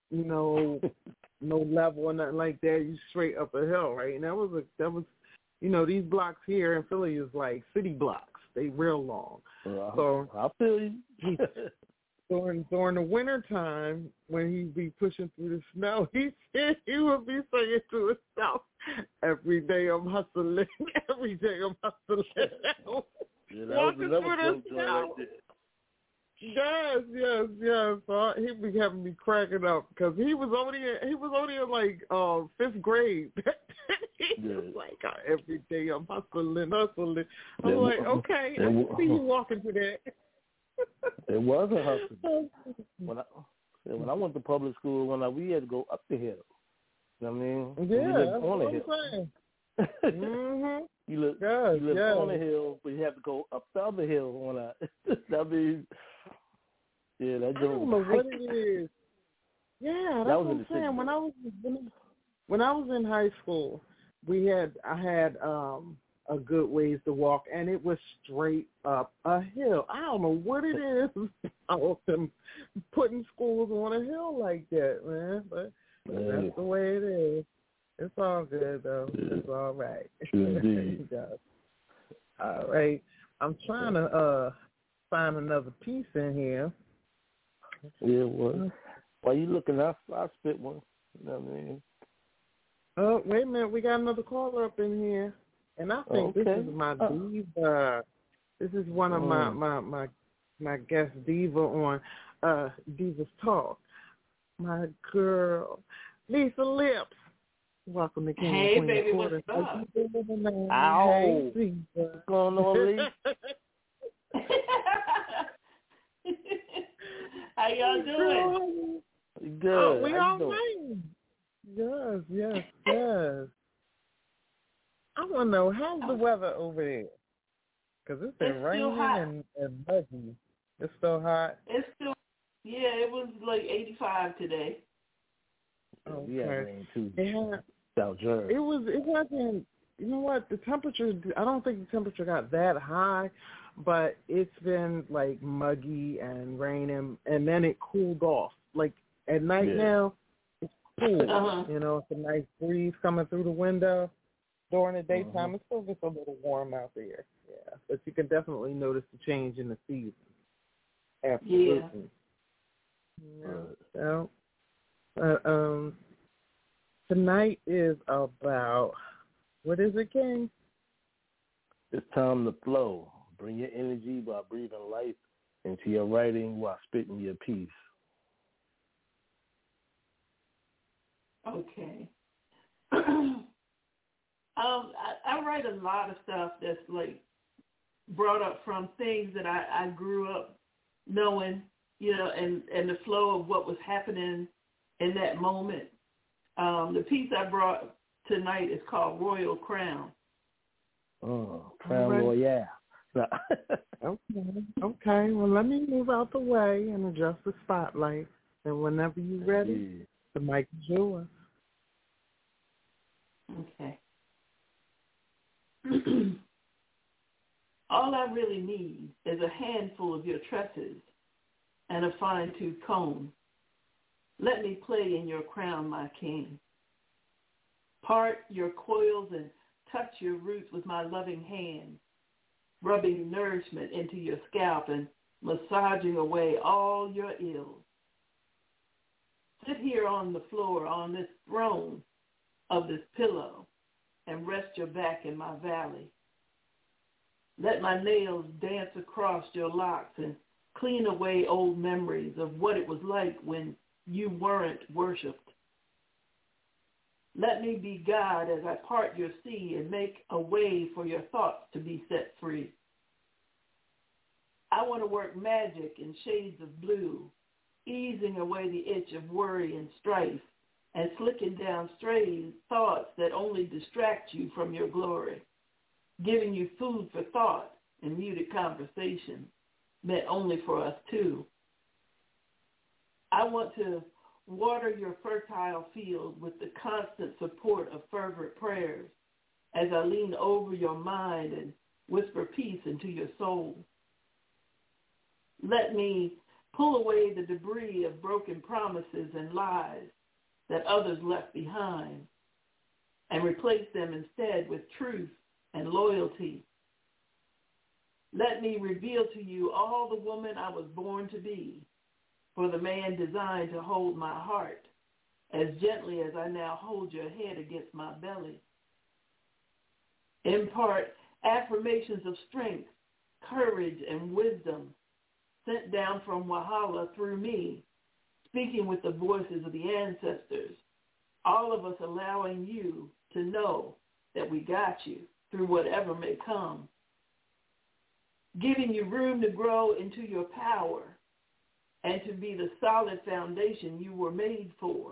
no level or nothing like that. You straight up a hill, right? And that was these blocks here in Philly is like city blocks. They real long. So I feel you. During the winter time, when he'd be pushing through the snow, he would be saying to himself, "Every day I'm hustling. Every day I'm hustling." Yeah, that was another joke right there. Yes. So he'd be having me cracking up because he was only in like 5th grade. He was like, "Every day I'm hustling." I'm like, okay, I can see you walking to that. It was a hustle. When I went to public school, we had to go up the hill. You know what I mean? Yeah, we lived that's on the what hill. I'm saying. Mm-hmm. You live on the hill, but you have to go up the other hill. That means, yeah, that I don't know what it is. Yeah, that's what I'm saying. When I was in high school, I had a good ways to walk, and it was straight up a hill. I don't know what it is about them putting schools on a hill like that, man. But that's the way it is. It's all good, though. Yeah. It's all right. Indeed. All right. I'm trying to find another piece in here. Yeah, well, while you looking, I'll spit one. You know what I mean? Oh, wait a minute. We got another caller up in here. And I think this is my diva. This is one of my guest diva on Divas Talk. My girl, Lisa Lips. Welcome to King Hey, Queen baby, Quarter. what's up? Ow. Hey, what's going on, Lisa? How y'all doing? Good. Oh, we all right. Yes. I want to know, how's the weather over there? Because it's been raining and muggy. It's still hot? It's still, it was like 85 today. Okay. We had rain too. Yeah. South Jersey. It wasn't, you know what, the temperature, I don't think the temperature got that high, but it's been like muggy and raining, and then it cooled off. Like at night now, it's cool. You know, it's a nice breeze coming through the window. During the daytime, it still gets a little warm out there. Yeah, but you can definitely notice the change in the season. Absolutely. Yeah. So, tonight is about, what is it, King? It's time to flow. Bring your energy by breathing life into your writing while spitting your piece. Okay. I write a lot of stuff that's like brought up from things that I grew up knowing, you know, and the flow of what was happening in that moment. The piece I brought tonight is called Royal Crown. Oh, Crown Royale. Okay. Well, let me move out the way and adjust the spotlight. And whenever you're ready, the mic is yours. Okay. All I really need is a handful of your tresses and a fine-tooth comb. Let me play in your crown, my king. Part your coils and touch your roots with my loving hand, rubbing nourishment into your scalp and massaging away all your ills. Sit here on the floor, on this throne of this pillow, and rest your back in my valley. Let my nails dance across your locks and clean away old memories of what it was like when you weren't worshipped. Let me be God as I part your sea and make a way for your thoughts to be set free. I want to work magic in shades of blue, easing away the itch of worry and strife, and slicking down stray thoughts that only distract you from your glory, giving you food for thought and muted conversation meant only for us two. I want to water your fertile field with the constant support of fervent prayers as I lean over your mind and whisper peace into your soul. Let me Pull away the debris of broken promises and lies that others left behind, and replace them instead with truth and loyalty. Let me reveal to you all the woman I was born to be, for the man designed to hold my heart as gently as I now hold your head against my belly. Impart affirmations of strength, courage, and wisdom sent down from Wahala through me, speaking with the voices of the ancestors, all of us allowing you to know that we got you through whatever may come, giving you room to grow into your power and to be the solid foundation you were made for.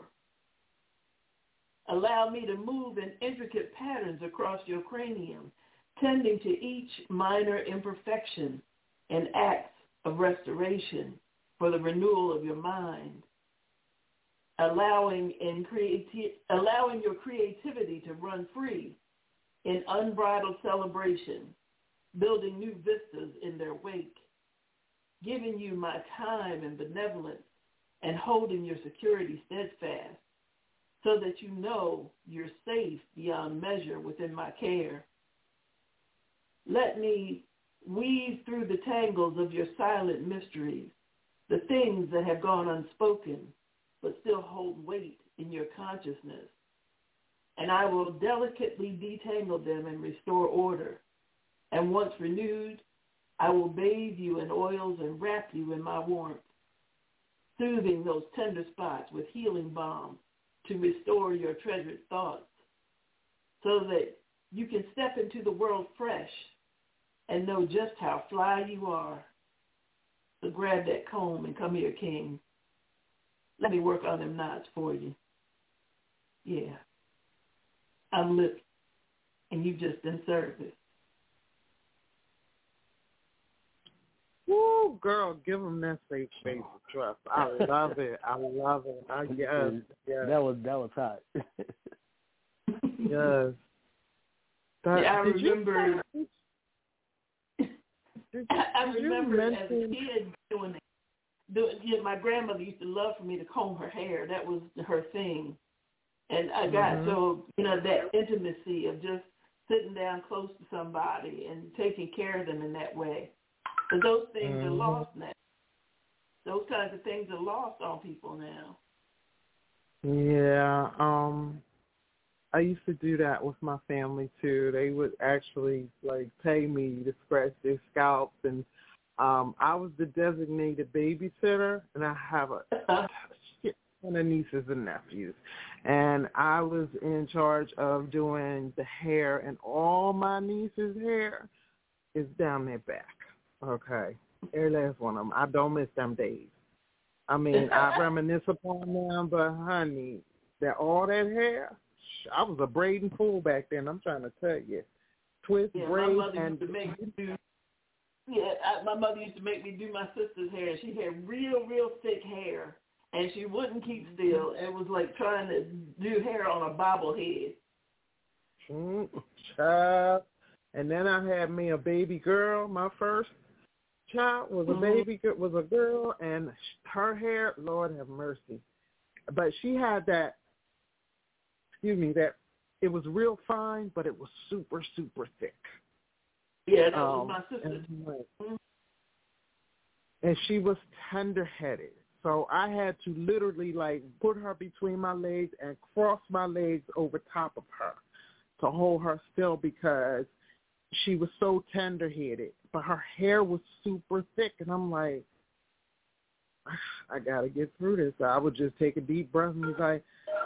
Allow me to move in intricate patterns across your cranium, tending to each minor imperfection and acts of restoration for the renewal of your mind, allowing your creativity to run free in unbridled celebration, building new vistas in their wake, giving you my time and benevolence and holding your security steadfast so that you know you're safe beyond measure within my care. Let me weave through the tangles of your silent mysteries, the things that have gone unspoken but still hold weight in your consciousness, and I will delicately detangle them and restore order. And once renewed, I will bathe you in oils and wrap you in my warmth, soothing those tender spots with healing balm to restore your treasured thoughts so that you can step into the world fresh and know just how fly you are. So grab that comb and come here, King. Let me work on them knots for you. Yeah. I'm listening, and you just in service. Woo, girl, give them that safe space of trust. I love it. I love it. Yes. That was hot. Yes. I remember. I remember as a kid doing it. My grandmother used to love for me to comb her hair. That was her thing. And I got so, that intimacy of just sitting down close to somebody and taking care of them in that way. But those things are lost now. Those kinds of things are lost on people now. Yeah. I used to do that with my family too. They would actually pay me to scratch their scalps, and I was the designated babysitter, and I have a shit ton of nieces and nephews, and I was in charge of doing the hair, and all my nieces' hair is down their back. Okay, every last one of them. I don't miss them days. I mean, I reminisce upon them, but honey, all that hair. I was a braiding fool back then. I'm trying to tell you, twist, braid, and my mother used to make me do my sister's hair. She had real thick hair, and she wouldn't keep still. It was like trying to do hair on a bobblehead. Child. And then I had me a baby girl. My first child was a girl, and her hair, Lord have mercy. But she had that it was real fine, but it was super, super thick. Yeah, that was my sister. And she was tender-headed. So I had to literally put her between my legs and cross my legs over top of her to hold her still because she was so tender-headed. But her hair was super thick, and I'm like, I got to get through this. So I would just take a deep breath and be like,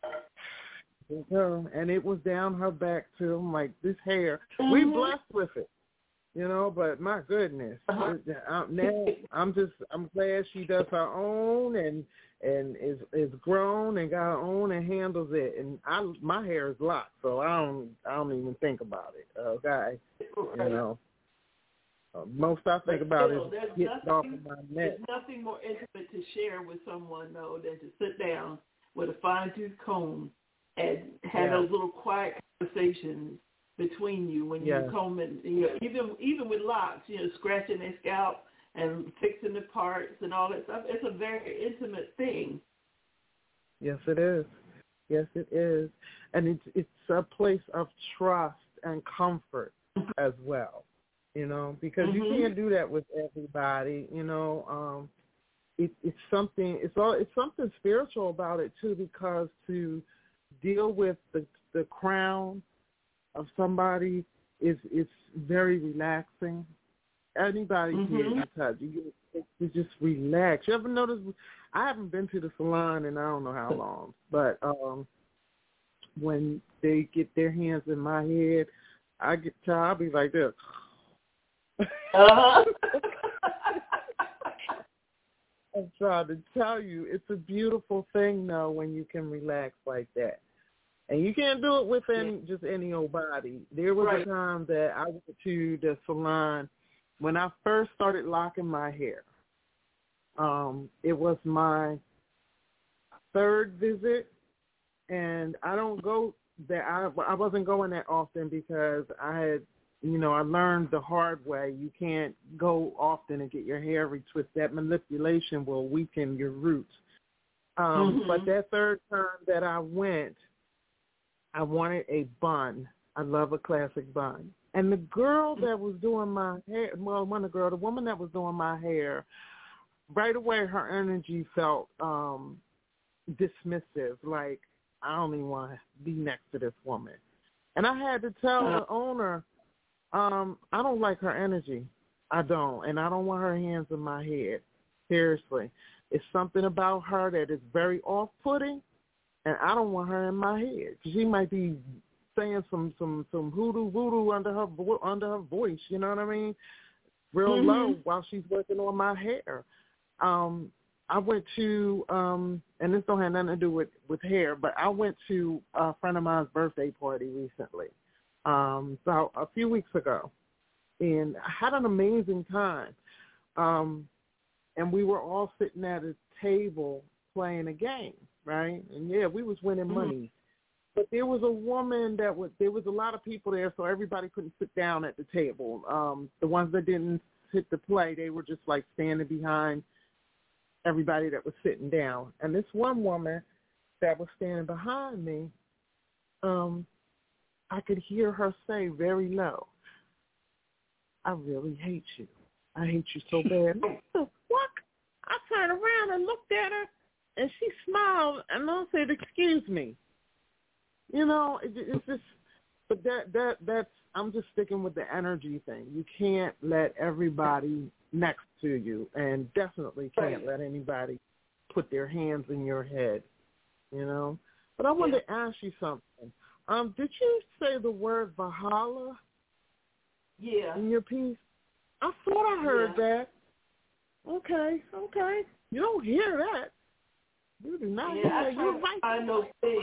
and it was down her back too. I'm like, this hair, we blessed with it, but my goodness. Now I'm glad she does her own and is grown and got her own and handles it. And my hair is locked, so I don't even think about it. Okay, most I think about is getting off of my neck. There's nothing more intimate to share with someone though than to sit down with a fine-tooth comb and have those little quiet conversations between you when you comb and even with locks, scratching their scalp and fixing the parts and all that stuff. It's a very intimate thing. Yes, it is. Yes, it is. And it's a place of trust and comfort as well, you know, because you can't do that with everybody, you know. It's something spiritual about it too, because to deal with the crown of somebody is very relaxing. Anybody here you touch, you just relax. You ever notice? I haven't been to the salon in I don't know how long, but when they get their hands in my head, I'll be like this. I'm trying to tell you, it's a beautiful thing, though, when you can relax like that. And you can't do it with just any old body. There was a time that I went to the salon when I first started locking my hair. It was my third visit, and I don't go there. I wasn't going that often because I had, you know, I learned the hard way. You can't go often and get your hair retwisted. That manipulation will weaken your roots. But that third time that I went, I wanted a bun. I love a classic bun. And the girl that was doing my hair, the woman that was doing my hair, right away her energy felt dismissive, like, I don't even want to be next to this woman. And I had to tell the owner, I don't like her energy. I don't. And I don't want her hands in my head. Seriously. It's something about her that is very off-putting, and I don't want her in my head. She might be saying some hoodoo voodoo under her voice, you know what I mean? Real low while she's working on my hair. I went to, and this don't have nothing to do with hair, but I went to a friend of mine's birthday party recently, so a few weeks ago, and I had an amazing time. And we were all sitting at a table playing a game, right? And yeah, we was winning money. But there was a woman there was a lot of people there, so everybody couldn't sit down at the table. The ones that didn't sit to play, they were just like standing behind everybody that was sitting down. And this one woman that was standing behind me, I could hear her say very low, "I really hate you. I hate you so bad." What? I turned around and looked at her, and she smiled, and I said, "Excuse me." You know, it's just, but that's, I'm just sticking with the energy thing. You can't let everybody next to you, and definitely can't let anybody put their hands in your head, you know. But I wanted to ask you something. Did you say the word Valhalla? Yeah. In your piece? I thought I heard that. Okay. You don't hear that. You do not hear that. You're right. I know things.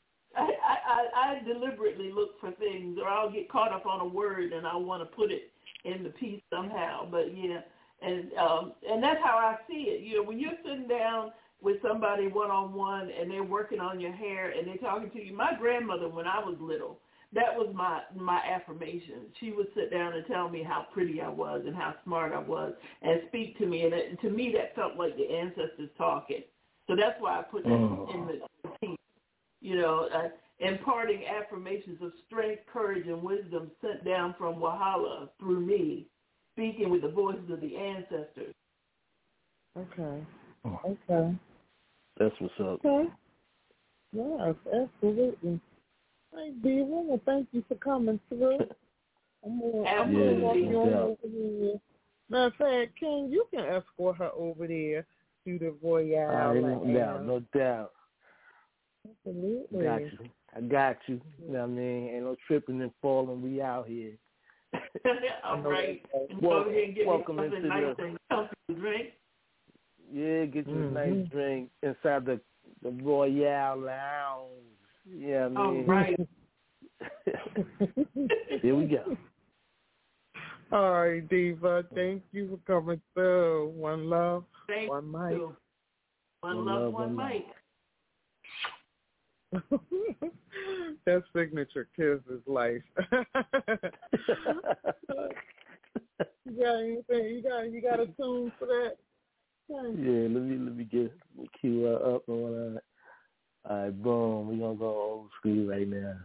I deliberately look for things, or I'll get caught up on a word and I want to put it in the piece somehow. But yeah, and that's how I see it. You know, when you're sitting down with somebody one-on-one and they're working on your hair and they're talking to you. My grandmother, when I was little, that was my affirmation. She would sit down and tell me how pretty I was and how smart I was and speak to me. And to me, that felt like the ancestors talking. So that's why I put that in the piece. You know, imparting affirmations of strength, courage, and wisdom sent down from Valhalla through me, speaking with the voices of the ancestors. Okay. That's what's up. Okay. Yes, absolutely. Hey, Diva, well, thank you for coming through. I'm gonna walk you on over here. Matter of fact, King, you can escort her over there to the Royale. No doubt. Absolutely. I got you. You know what I mean? Ain't no tripping and falling. We out here. All right. Welcome into the drink. Yeah, get you a nice drink inside the Royale Lounge. Yeah, I mean. All right. Here we go. All right, Diva. Thank you for coming through. One love, one mic. One love, one mic. That signature kiss is life. You got anything? You got a tune for that? Yeah, let me cue her up on that. All right, boom. We're gonna go old school right now.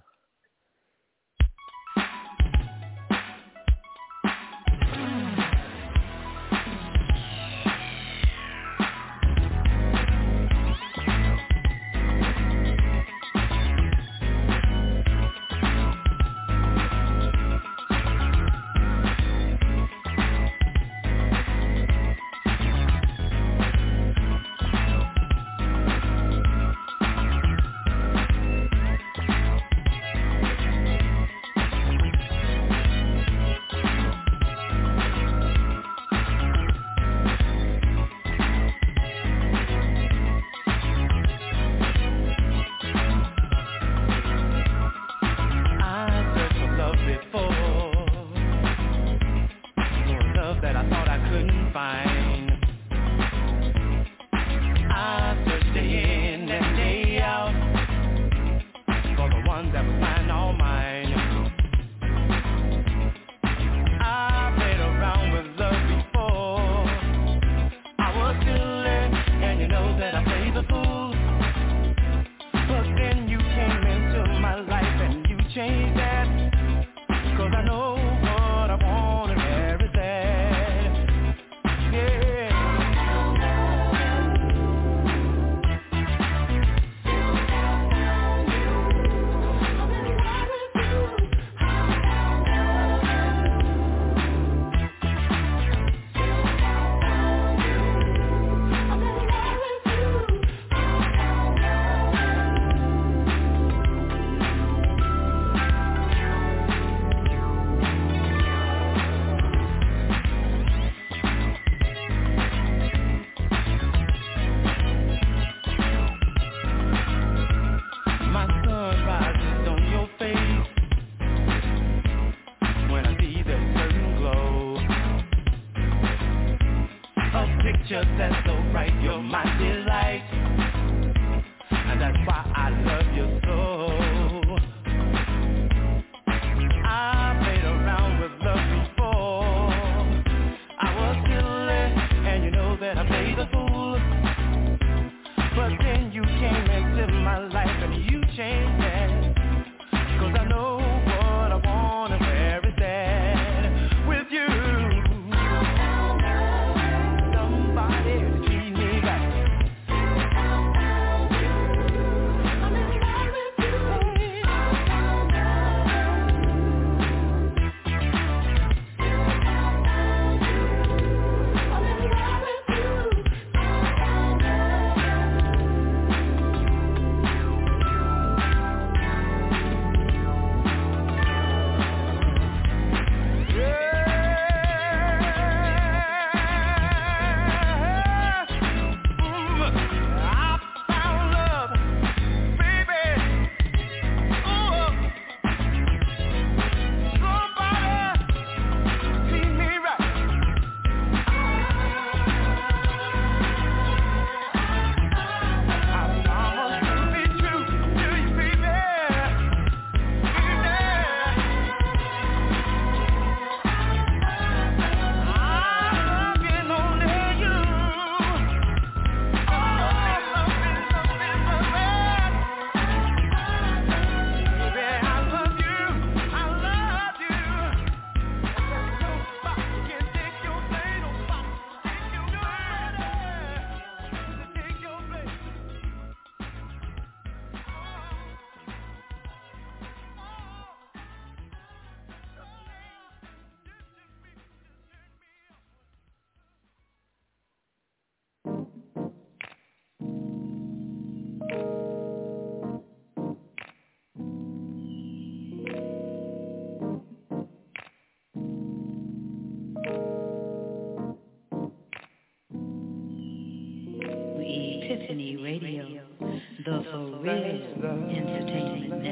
Epiphany Radio, the For Real Entertainment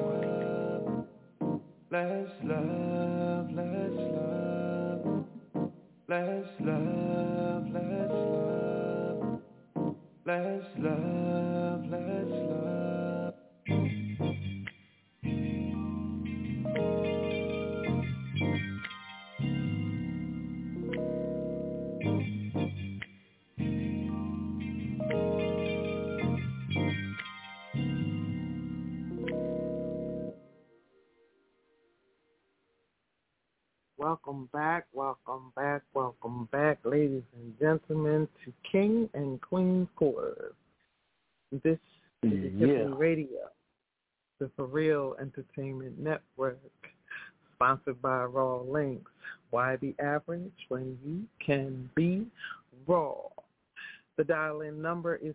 Network. Let's love, let's love, let's love, let's love, let's love, let's love. welcome back, ladies and gentlemen, to King and Queen's Quarters. This is Tiffany Radio, the For Real Entertainment Network, sponsored by Raw Links. Why be average when you can be raw? The dial-in number is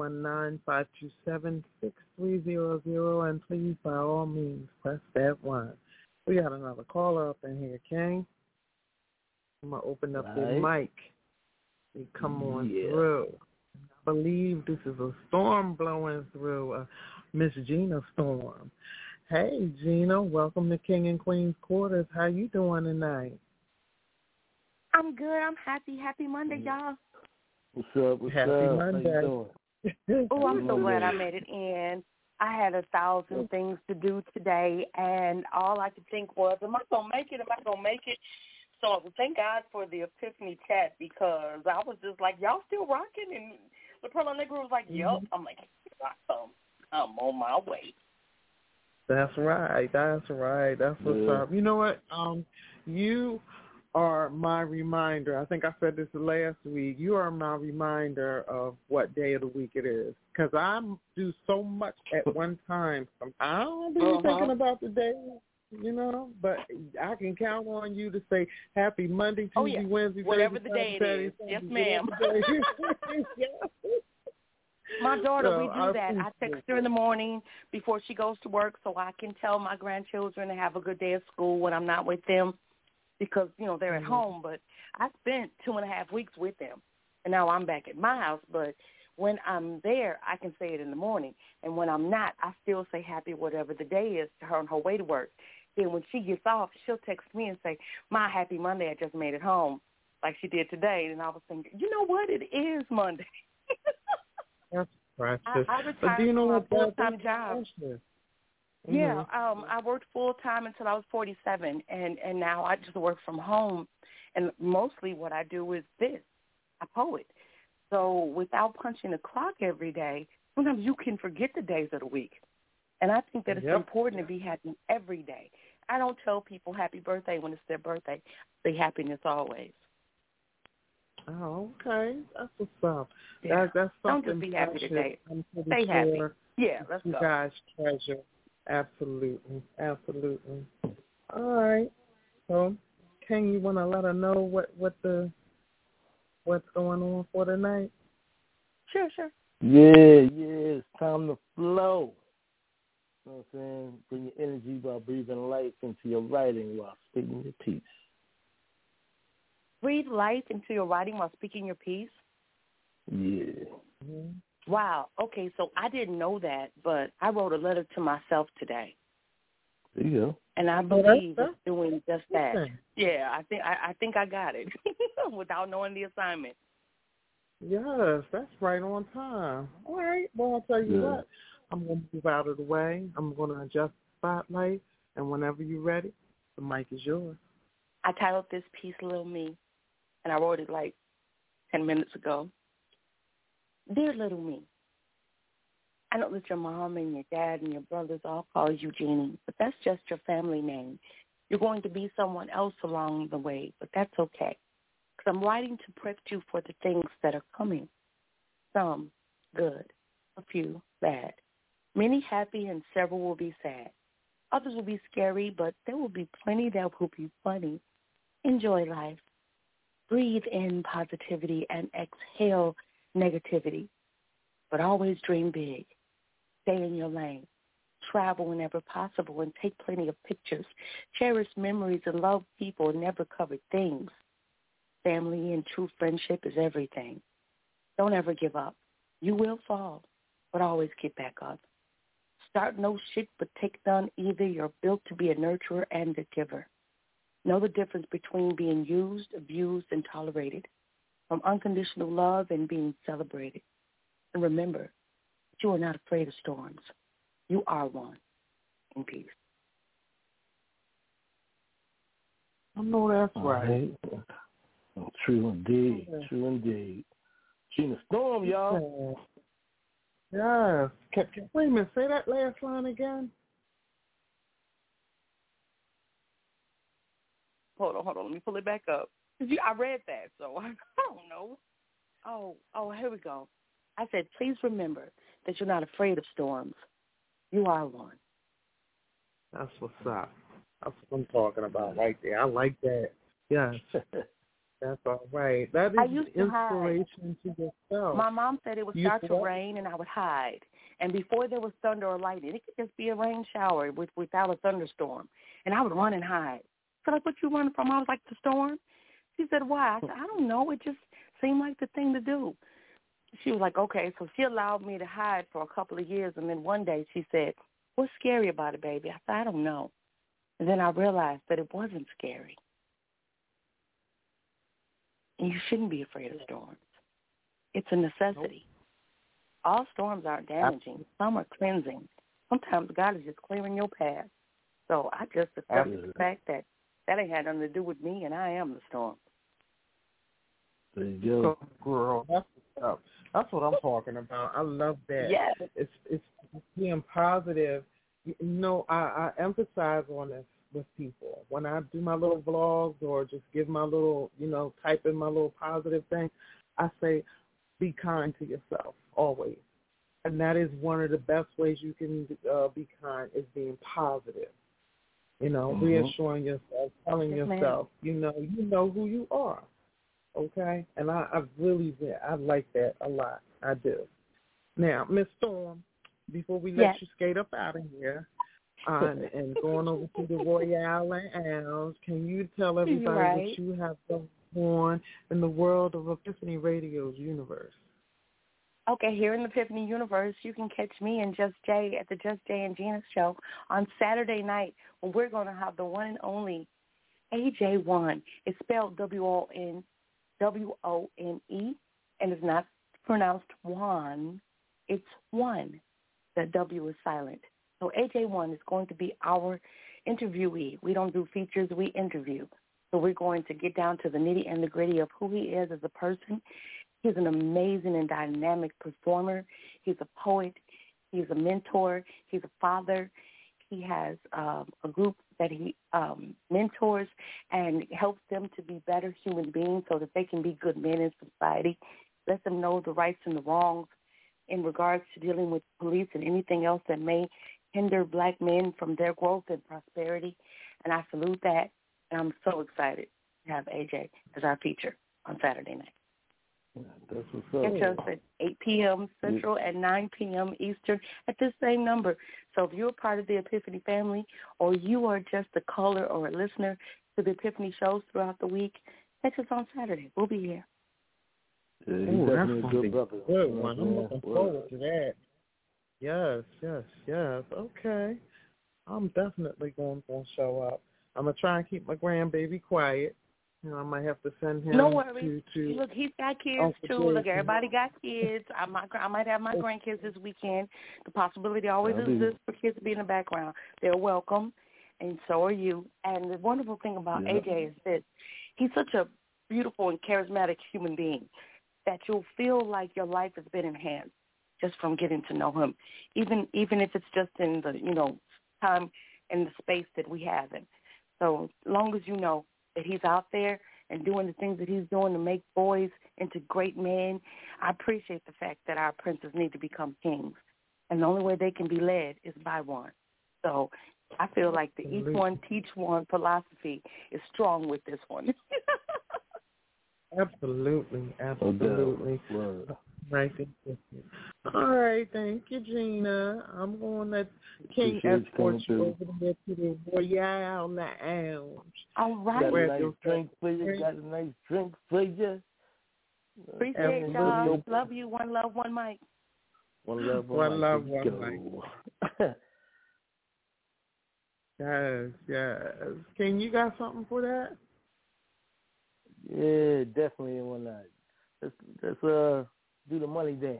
319-527-6300, and please, by all means, press that 1. We got another caller up in here, King. I'm going to open up the mic. You come on through. I believe this is a storm blowing through, Miss Gina Storm. Hey, Gina, welcome to King and Queen's Quarters. How you doing tonight? I'm good. I'm happy. Happy Monday, y'all. What's up? Happy Monday. How you doing? Oh, I'm so glad I made it in. I had 1,000 things to do today, and all I could think was, am I going to make it? Am I going to make it? So thank God for the Epiphany chat, because I was just like, y'all still rocking? And the Pearl Negro was like, yup. I'm like, I'm on my way. That's right. That's what's up. You know what? You are my reminder. I think I said this last week. You are my reminder of what day of the week it is, because I do so much at one time. I don't be thinking about the day, but I can count on you to say happy Monday, Tuesday, Wednesday, whatever Thursday, the day Saturday, it is. Sunday, Yes, ma'am. My daughter, we do that. I text her in the morning before she goes to work so I can tell my grandchildren to have a good day at school when I'm not with them, because, they're at home. But I spent 2.5 weeks with them, and now I'm back at my house. But when I'm there, I can say it in the morning. And when I'm not, I still say happy whatever the day is to her on her way to work. Then when she gets off, she'll text me and say, my happy Monday, I just made it home, like she did today. And I was thinking, you know what? It is Monday. That's precious. I retired from my full-time job. Yeah, I worked full-time until I was 47, and now I just work from home. And mostly what I do is this. I poet. So without punching the clock every day, sometimes you can forget the days of the week. And I think that it's important to be happy every day. I don't tell people happy birthday when it's their birthday. Say happiness always. Oh, okay. That's what's up. Yeah. That's something. Don't just be happy today. Stay happy. Yeah, let's you go. You guys treasure. Absolutely. All right. So, King, you want to let her know what's going on for tonight? Sure. Yeah. It's time to flow. You know what I'm saying? Bring your energy by breathing life into your writing while speaking your piece. Breathe life into your writing while speaking your piece? Yeah. Mm-hmm. Wow. Okay, so I didn't know that, but I wrote a letter to myself today. There you go. And I believe it's doing just that. Yeah, I think I got it without knowing the assignment. Yes, that's right on time. All right. Well, I'll tell you what. I'm going to move out of the way. I'm going to adjust the spotlight, and whenever you're ready, the mic is yours. I titled this piece Little Me, and I wrote it like 10 minutes ago. Dear Little Me, I know that your mom and your dad and your brothers all call you Jeannie, but that's just your family name. You're going to be someone else along the way, but that's okay, because I'm writing to prep you for the things that are coming. Some good, a few bad, many happy, and several will be sad. Others will be scary, but there will be plenty that will be funny. Enjoy life. Breathe in positivity and exhale negativity. But always dream big. Stay in your lane. Travel whenever possible and take plenty of pictures. Cherish memories and love people and never cover things. Family and true friendship is everything. Don't ever give up. You will fall, but always get back up. Start no shit, but take none either. You're built to be a nurturer and a giver. Know the difference between being used, abused, and tolerated, from unconditional love and being celebrated. And remember, you are not afraid of storms. You are one. In peace. I know that's right. True indeed. True indeed. Gina Storm, y'all. Yes. Wait a minute. Say that last line again. Hold on. Let me pull it back up. I read that, so I don't know. Oh, here we go. I said, please remember that you're not afraid of storms. You are one. That's what's up. That's what I'm talking about right there. I like that. Yes. That's all right. That is inspiration to yourself. My mom said it would start to rain and I would hide. And before there was thunder or lightning, it could just be a rain shower without a thunderstorm. And I would run and hide. So like, what you running from? I was like, the storm? She said, why? I said, I don't know. It just seemed like the thing to do. She was like, okay. So she allowed me to hide for a couple of years. And then one day she said, what's scary about it, baby? I said, I don't know. And then I realized that it wasn't scary. And you shouldn't be afraid of storms. It's a necessity. All storms aren't damaging. Some are cleansing. Sometimes God is just clearing your path. So I just accepted the fact that ain't had nothing to do with me, and I am the storm. There you go. Girl, that's what I'm talking about. I love that. Yes. It's being positive. You know, I emphasize on this with people. When I do my little vlogs or just give my little, type in my little positive thing, I say, be kind to yourself, always. And that is one of the best ways you can be kind, is being positive. Reassuring yourself, telling yourself, you know who you are. Okay? And I like that a lot. I do. Now, Miss Storm, before we let you skate up out of here, and going over to the Royale Lounge, can you tell everybody what you have going on in the world of Epiphany Radio's universe? Okay, here in the Epiphany universe, you can catch me and Just Jay at the Just Jay and Gina show on Saturday night, when we're going to have the one and only AJ1. It's spelled WONE, and it's not pronounced one. It's one. The W is silent. So AJ1 is going to be our interviewee. We don't do features, we interview. So we're going to get down to the nitty and the gritty of who he is as a person. He's an amazing and dynamic performer. He's a poet. He's a mentor. He's a father. He has a group that he mentors and helps them to be better human beings so that they can be good men in society. Let them know the rights and the wrongs in regards to dealing with police and anything else that may hinder black men from their growth and prosperity. And I salute that. And I'm so excited to have AJ as our feature on Saturday night. That's what's up. Catch us at 8 p.m. Central and 9 p.m. Eastern at this same number. So if you're a part of the Epiphany family, or you are just a caller or a listener to the Epiphany shows throughout the week, catch us on Saturday. We'll be here. Yeah, he's definitely a good brother. Good one. I'm looking forward to that. Yes. Okay. I'm definitely going to show up. I'm going to try and keep my grandbaby quiet. I might have to send him no worries. to Look, he's got kids, too. Look, everybody got kids. I might have my grandkids this weekend. The possibility always exists for kids to be in the background. They're welcome, and so are you. And the wonderful thing about AJ is this. He's such a beautiful and charismatic human being that you'll feel like your life has been enhanced just from getting to know him, even if it's just in the, time and the space that we have him. So as long as you know that he's out there and doing the things that he's doing to make boys into great men, I appreciate the fact that our princes need to become kings. And the only way they can be led is by one. So I feel like the each one, teach one philosophy is strong with this one. Absolutely. Right. All right, thank you, Gina. I'm going to let King escort you over there to the Royale Lounge. All right. Got a nice drink for you. Appreciate y'all. Love you. One love, one mic. One love, one mic. Yes. King, you got something for that? Yeah, definitely one night. Let's do the money dance.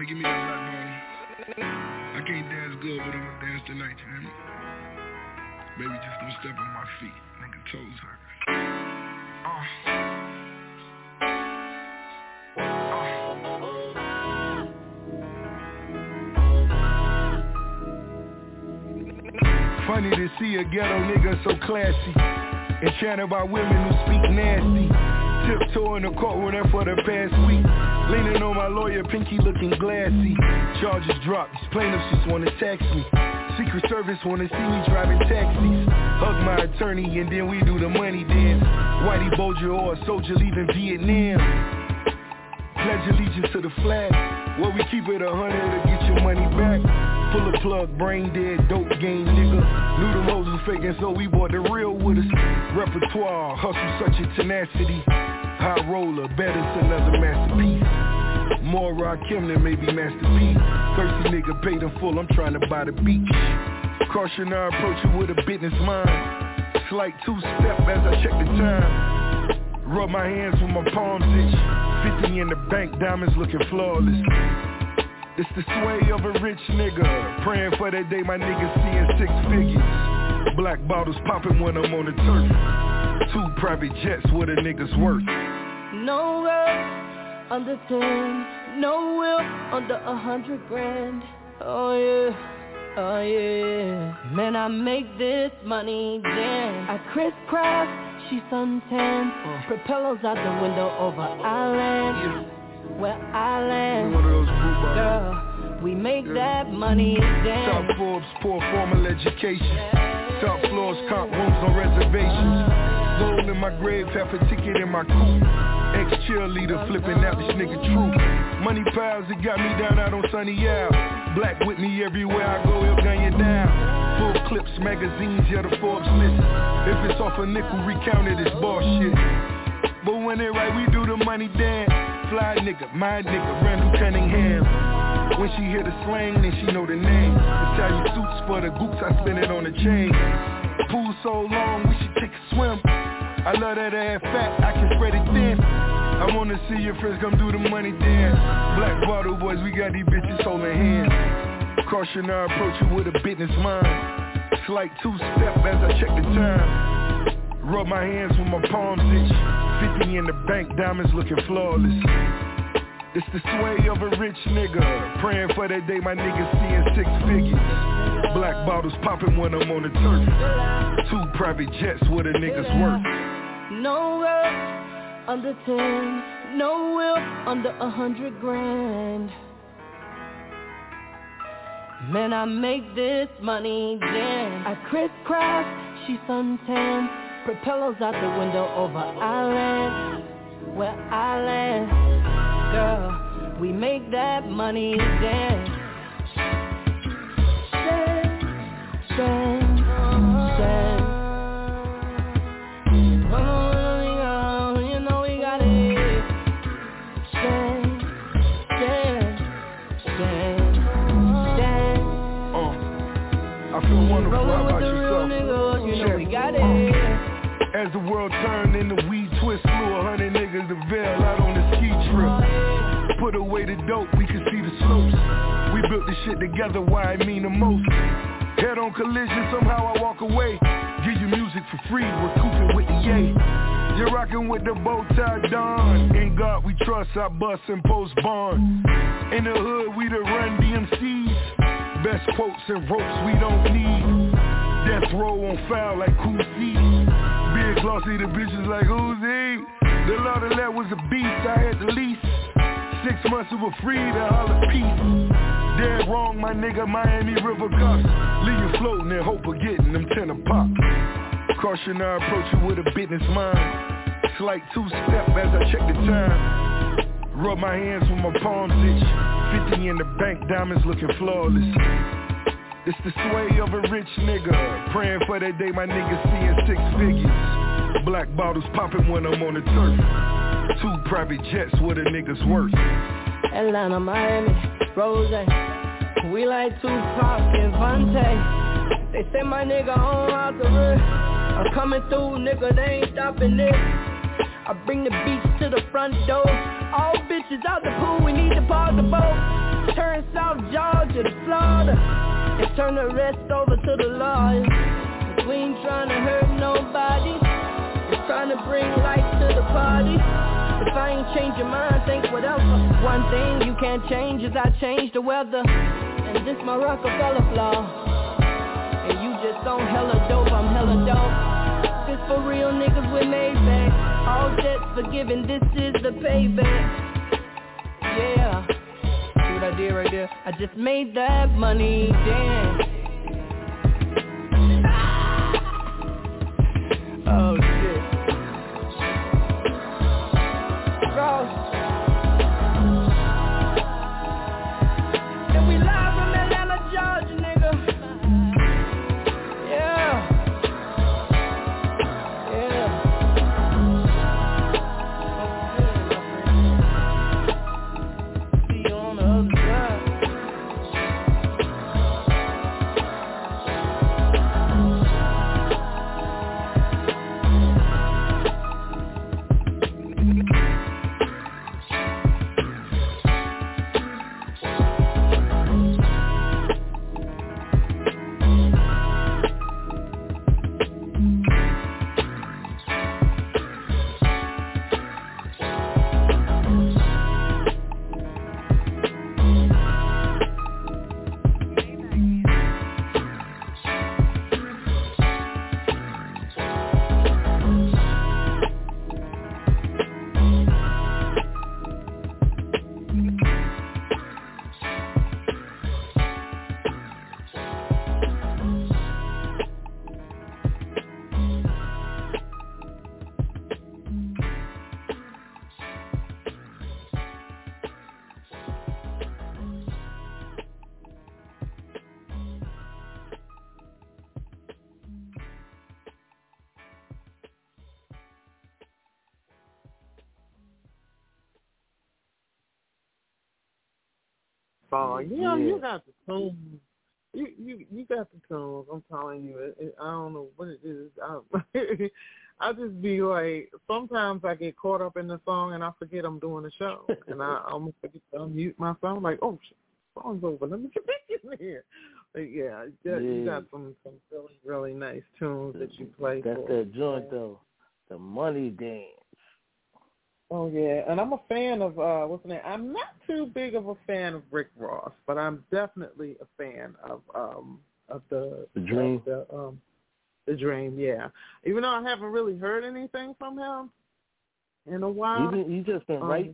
give me that black bottle. I can't dance good, but I'ma dance tonight, you hear me? Baby, just don't step on my feet. Nigga, toes hurt. Funny to see a ghetto nigga so classy, enchanted by women who speak nasty. Tiptoeing the courtroom there for the past week, leaning on my lawyer, pinky looking glassy. Charges dropped, these plaintiffs just wanna tax me. Secret Service wanna see me driving taxis. Hug my attorney and then we do the money dance. Whitey Bulger or a soldier leaving Vietnam. Pledge allegiance to the flag, where we keep it 100 to get your money back. Pull a plug, brain dead, dope game nigga. Knew them hoes was faking, so we bought the real with us. Repertoire, hustle such a tenacity. High roller, better than another masterpiece. More Rakim than maybe Master P. Thirsty nigga paid in full, I'm trying to buy the beach. Caution, I approach you with a business mind. Slight two-step as I check the time. Rub my hands with my palms itch. 50 in the bank, diamonds looking flawless. It's the sway of a rich nigga, praying for that day my niggas seeing 6 figures. Black bottles popping when I'm on the turf. 2 private jets, what a nigga's worth. No girl under 10, no will under 100 grand. Oh yeah, oh yeah. Man, I make this money then. I crisscross, she suntan. Propellers out the window over island. Where I land, girl, we make that money dance. Top Forbes, poor formal education. Top floors, comp rooms, no reservations. Gold in my grave, half a ticket in my coupe. Ex-cheerleader flipping out this nigga true. Money piles, it got me down out on Sunny Ave. Black with me everywhere I go, he'll gun you down. Full clips, magazines, yeah, the Forbes list. If it's off a nickel, recount it, it's bullshit. But when it right, we do the money dance. Fly nigga, my nigga, Randall Cunningham. When she hear the slang, then she know the name. Italian suits for the goops, I spin it on the chain. Pool so long, we should take a swim. I love that ass fat, I can spread it thin. I wanna see your friends come do the money dance. Black bottle boys, we got these bitches holding hands. Caution, I approach you with a business mind. Slight two-step as I check the time. Rub my hands with my palms itch. 50 in the bank, diamonds looking flawless. It's the sway of a rich nigga, praying for that day my niggas seeing 6 figures. Black bottles popping when I'm on the turf. 2 private jets, what a nigga's worth. No girl under 10, no will under 100 grand. Man, I make this money dance. I crisscross, she suntan. Propellers out the window over island. Where I land, girl, we make that money dance. Dance, dance, dance. You know we got it. Dance, dance, dance, dance. I feel wonderful. How about yourself? You know we got it. As the world turned and the weed twist, flew 100 niggas to Vail out on the ski trip. Put away the dope, we could see the slopes. We built this shit together, why it mean the most. Head on collision, somehow I walk away. Give you music for free, we're cooping with the yay. You're rocking with the bow tie Don. In God we trust, I bust and post bond. In the hood, we the Run DMCs. Best quotes and ropes we don't need. Death row on file like Cool C. Big glossy, the bitches like Uzi. The law of that was a beast, I had the lease. 6 months we were free to holler peace. Dead wrong, my nigga, Miami River Cups. Leave you floating and hope of getting them 10 a pop. Caution, I approach you with a business mind. Slight two-step as I check the time. Rub my hands with my palms itch. 50 in the bank, diamonds looking flawless. It's the sway of a rich nigga, praying for that day my niggas seeing 6 figures. Black bottles popping when I'm on the turf. 2 private jets, what a nigga's worth. Atlanta, Miami, Rose. We like Tupac and Vontae. They say my nigga on out the roof. I'm coming through, nigga, they ain't stopping this. I bring the beach to the front door. All bitches out the pool, we need to park the boat. Turn South Georgia to Florida and turn the rest over to the lawyers. Cause we ain't trying to hurt nobody, just trying to bring light to the party. If I ain't change your mind, think whatever. One thing you can't change is I change the weather. And this my Rockefeller flaw. And you just on hella dope, I'm hella dope. This for real niggas with Maybach. All debts forgiven, this is the payback. Yeah. See what I did right there? I just made that money dance. Oh shit. Ross. And we live from Atlanta, Georgia, nigga. Yeah. Yeah. See you on the other side. Oh, yeah, you got the tunes. You got the tunes. I'm telling you, I don't know what it is. I just be like, sometimes I get caught up in the song and I forget I'm doing the show, and I almost forget to unmute my phone. Like, oh shit, song's over. Let me get back in here. But yeah, you got some really really nice tunes that you play. That's that joint though, the Money Dance. Oh yeah, and I'm a fan of what's the name? I'm not too big of a fan of Rick Ross, but I'm definitely a fan of the Dream. The Dream, yeah. Even though I haven't really heard anything from him in a while. He just been writing.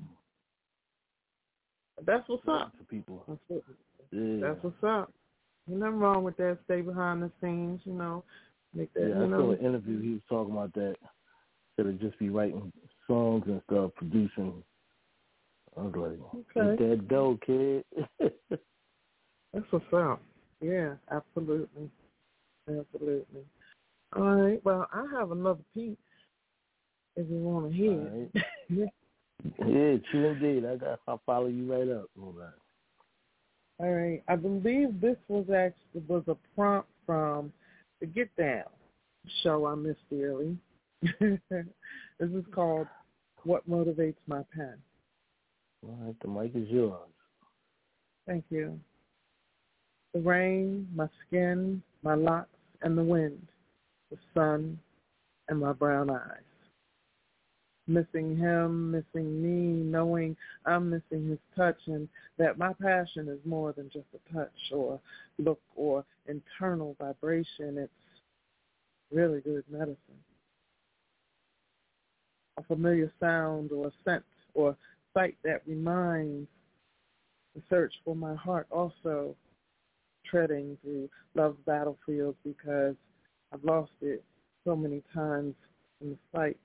That's what's up. For people. That's what's up. Ain't nothing wrong with that. Stay behind the scenes, you know. Make that. Yeah, I saw an interview. He was talking about that. That it just be writing songs and stuff, producing. I was like, get that dough, kid. That's what's up. Yeah, absolutely. Absolutely. All right. Well, I have another piece if you want to hear. Right. Yeah, true indeed. I'll follow you right up. All right. I believe this was a prompt from the Get Down show I missed dearly. This is called What Motivates My Pen. All right, the mic is yours. Thank you. The rain, my skin, my locks, and the wind, the sun, and my brown eyes. Missing him, missing me, knowing I'm missing his touch, and that my passion is more than just a touch or look or internal vibration. It's really good medicine. A familiar sound or scent or sight that reminds the search for my heart, also treading through love's battlefield because I've lost it so many times in the fight.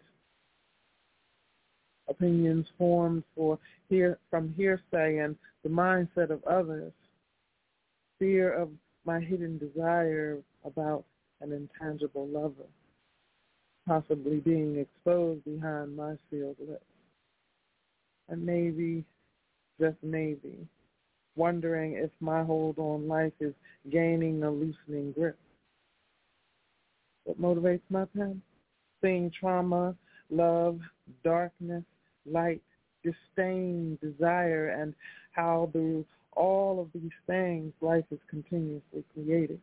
Opinions formed from hearsay and the mindset of others. Fear of my hidden desire about an intangible lover, possibly being exposed behind my sealed lips. And maybe, just maybe, wondering if my hold on life is gaining a loosening grip. What motivates my pen? Seeing trauma, love, darkness, light, disdain, desire, and how through all of these things, life is continuously created.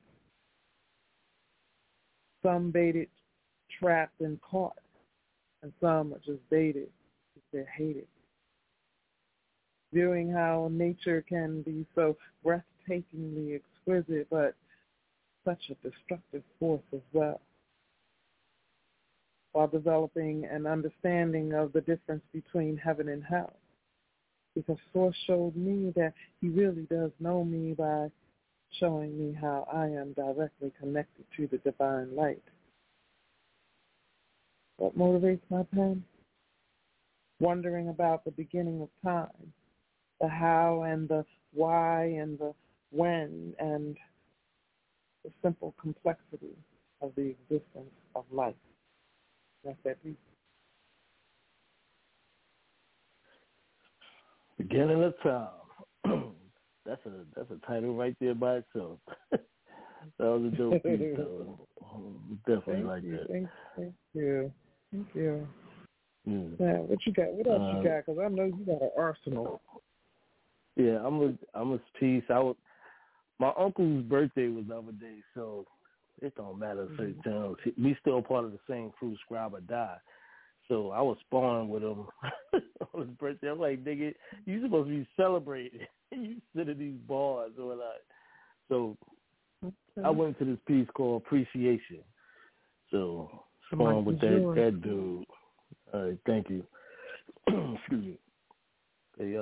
Some baited, trapped, and caught, and some are just baited because they're hated. Viewing how nature can be so breathtakingly exquisite, but such a destructive force as well, while developing an understanding of the difference between heaven and hell. Because Source showed me that he really does know me by showing me how I am directly connected to the divine light. What motivates my pen? Wondering about the beginning of time, the how and the why and the when, and the simple complexity of the existence of life. That's that piece. Beginning of time. That's a title right there by itself. That was a dope piece, though. Definitely like that. Thank you. Yeah, what you got? What else you got? Because I know you got an arsenal. Yeah, I'm a piece. My uncle's birthday was the other day, so it don't matter. We still part of the same crew, Scribe or Die. So I was sparring with him on his birthday. I'm like, nigga, you supposed to be celebrating. You sit in these bars or whatnot. So I went to this piece called Appreciation. So sparring with that dude. All right, thank you. Excuse me. Hey,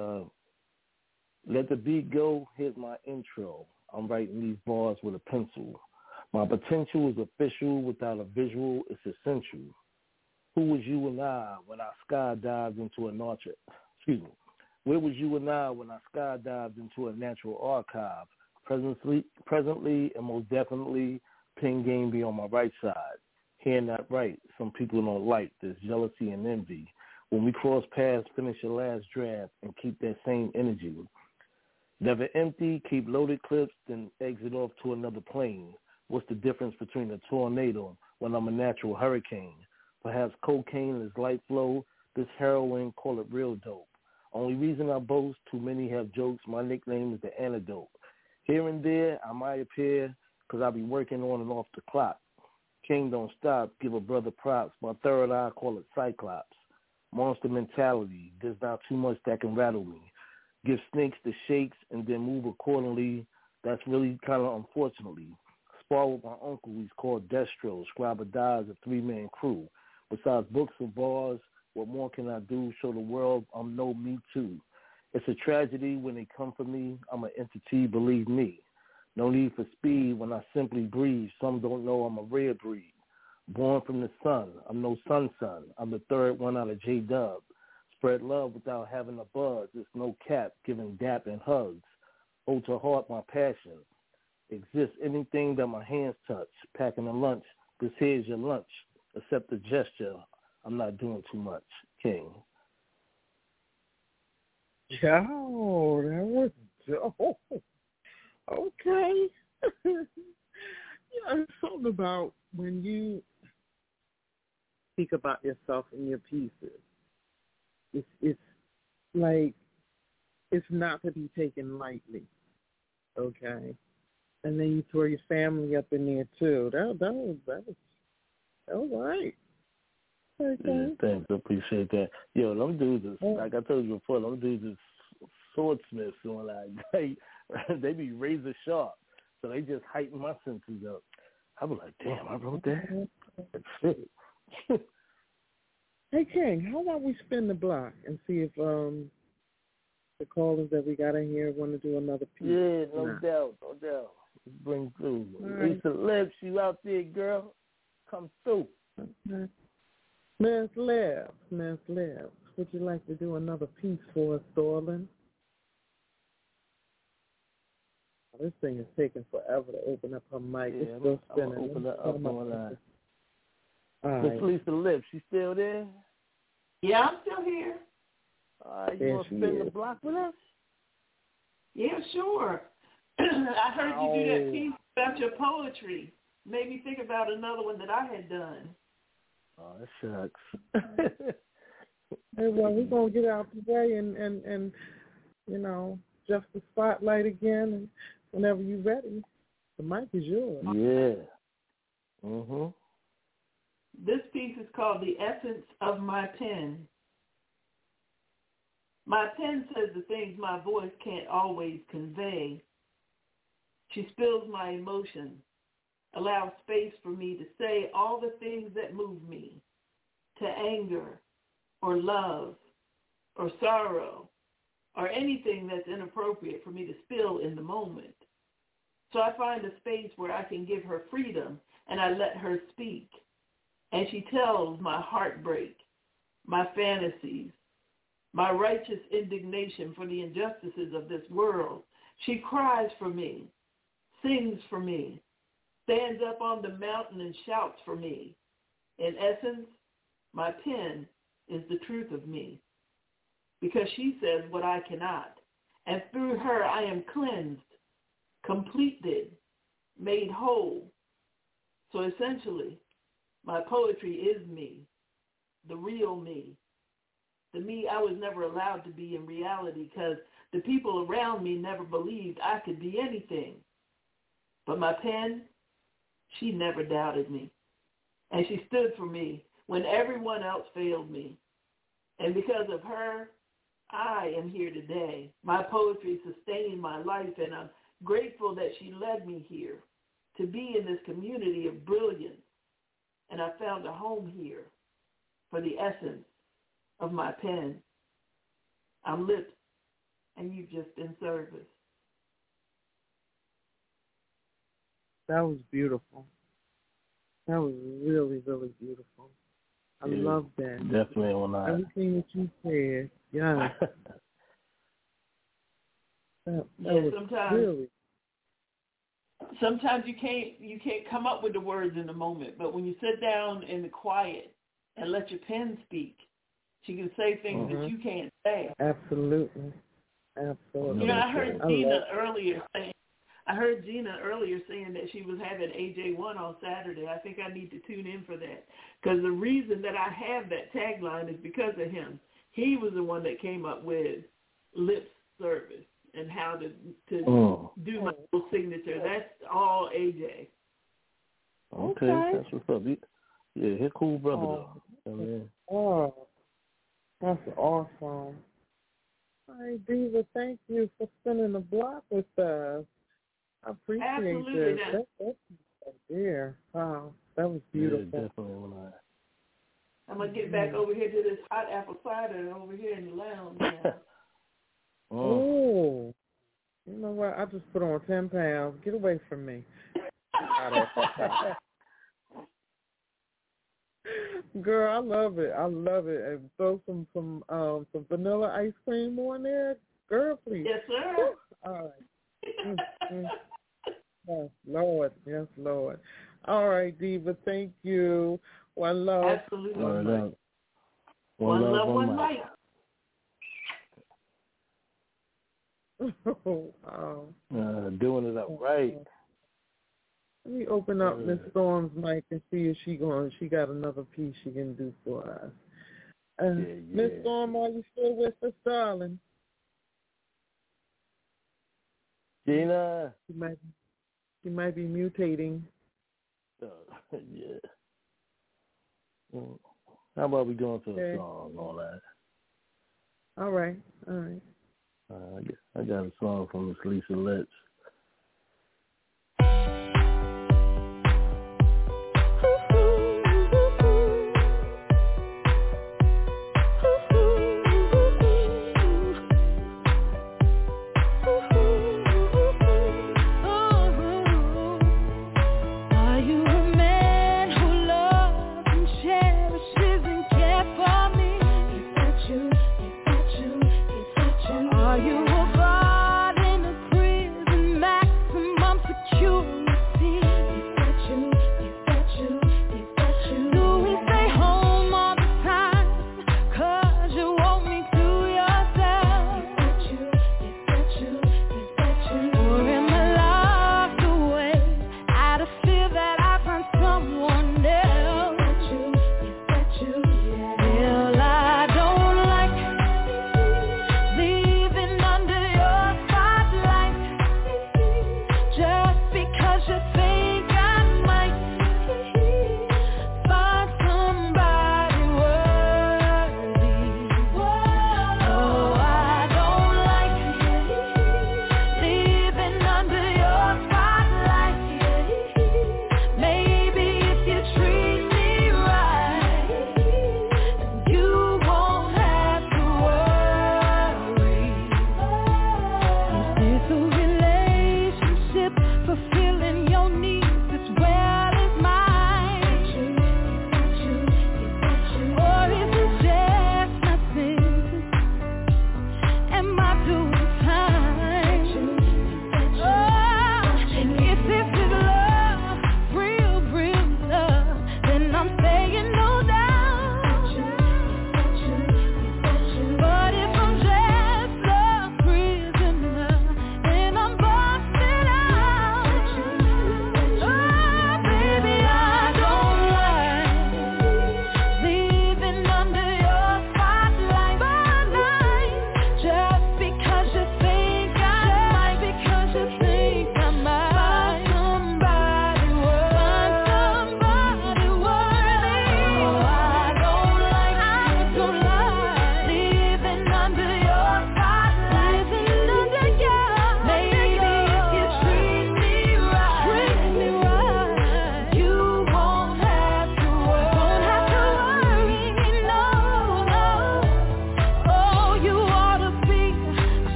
let the beat go. Here's my intro. I'm writing these bars with a pencil. My potential is official. Without a visual, it's essential. Who was you and I when I skydived into an orchard? Excuse me. Where was you and I when I skydived into a natural archive? Presently, and most definitely, Pen Game be on my right side. Hearing that right, some people don't like. There's jealousy and envy. When we cross paths, finish your last draft and keep that same energy. Never empty, keep loaded clips, then exit off to another plane. What's the difference between a tornado when I'm a natural hurricane? Perhaps cocaine is light flow. This heroin, call it real dope. Only reason I boast, too many have jokes. My nickname is the antidote. Here and there, I might appear because I be working on and off the clock. King don't stop, give a brother props. My third eye, call it Cyclops. Monster mentality, there's not too much that can rattle me. Give snakes the shakes and then move accordingly. That's really kind of unfortunately. Spar with my uncle, he's called Destro. Scribe or Die is a 3-man crew. Besides books and bars, what more can I do? Show the world I'm no me too. It's a tragedy when they come for me. I'm an entity, believe me. No need for speed when I simply breathe. Some don't know I'm a rare breed. Born from the sun. I'm no son. I'm the third one out of J-Dub. Spread love without having a buzz. It's no cap, giving dap and hugs. Hold to heart my passion. Exists anything that my hands touch. Packing a lunch. This here's your lunch. Accept the gesture. I'm not doing too much. King. Yo, that was dope. Okay. It's something about when you speak about yourself in your pieces. It's like it's not to be taken lightly. Okay. And then you throw your family up in there too. That was all right. Okay. Yeah, thanks. I appreciate that. Yo, them dudes is, like I told you before, them dudes is swordsmiths. So they be razor sharp. So they just heighten my senses up. I was like, damn, I wrote that? That's shit. Hey, King, how about we spin the block and see if the callers that we got in here want to do another piece? Yeah, no doubt. Let's bring through. Right. Lisa Lips, you out there, girl? Come through. Okay. Miss Liv, would you like to do another piece for us, darling? This thing is taking forever to open up her mic. Yeah, it's still spinning. I'm open it up on line. Miss Lisa Lips, you still there? Yeah, I'm still here. You want to spin the block with us? Yeah, sure. I heard you do that piece about your poetry. Made me think about another one that I had done. Oh, that shucks. Hey, well, we're going to get out today and you know, Just the Spotlight again, and whenever you're ready, the mic is yours. Yeah. Mhm. This piece is called The Essence of My Pen. My pen says the things my voice can't always convey. She spills my emotion, allows space for me to say all the things that move me, to anger or love or sorrow or anything that's inappropriate for me to spill in the moment. So I find a space where I can give her freedom and I let her speak. And she tells my heartbreak, my fantasies, my righteous indignation for the injustices of this world. She cries for me, sings for me, stands up on the mountain and shouts for me. In essence, my pen is the truth of me, because she says what I cannot. And through her I am cleansed, completed, made whole. So essentially, my poetry is me, the real me, the me I was never allowed to be in reality because the people around me never believed I could be anything. But my pen, she never doubted me. And she stood for me when everyone else failed me. And because of her, I am here today. My poetry sustained my life, and I'm grateful that she led me here to be in this community of brilliance. And I found a home here for the essence of my pen. I'm lit, and you've just been service. That was beautiful. That was really, really beautiful. I love that. Definitely on that. Everything that you said, yeah. that was really. Sometimes you can't come up with the words in the moment, but when you sit down in the quiet and let your pen speak, she can say things that you can't say. Absolutely. You know, I heard Gina earlier saying that she was having AJ1 on Saturday. I think I need to tune in for that, because the reason that I have that tagline is because of him. He was the one that came up with lip service and how to do my little signature. That's all AJ. Okay. That's what's up. Yeah, he's a cool brother though. Oh, that's awesome. All right, Diva, thank you for spinning the block with us. I appreciate that. That's dear. Wow, that was beautiful. Yeah, definitely. I'm going to get back over here to this hot apple cider over here in the lounge now. Oh, you know what? I just put on 10 pounds. Get away from me. Girl, I love it. And throw some vanilla ice cream on there. Girl, please. Yes, sir. All right. Yes, Lord. Yes, Lord. All right, Diva. Thank you. One love. Absolutely. One love. One love, one light. Doing it up right. Let me open up Miss Storm's mic and see if she got another piece she can do for us. Miss Storm, are you still with us, darling? Gina. She might be mutating. Yeah. How about we go into a song and all that? All right. I got a song from Miss Lisa Letts. Are you a god in a prison?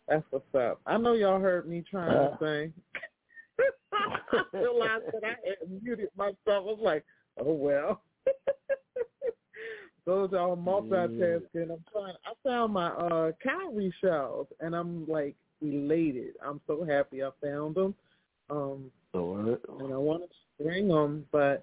That's what's up. I know y'all heard me trying to sing. I realized that I had muted myself. I was like, oh, well. Those are all multitasking. I found my cowrie shells, and I'm, like, elated. I'm so happy I found them. And I want to string them, but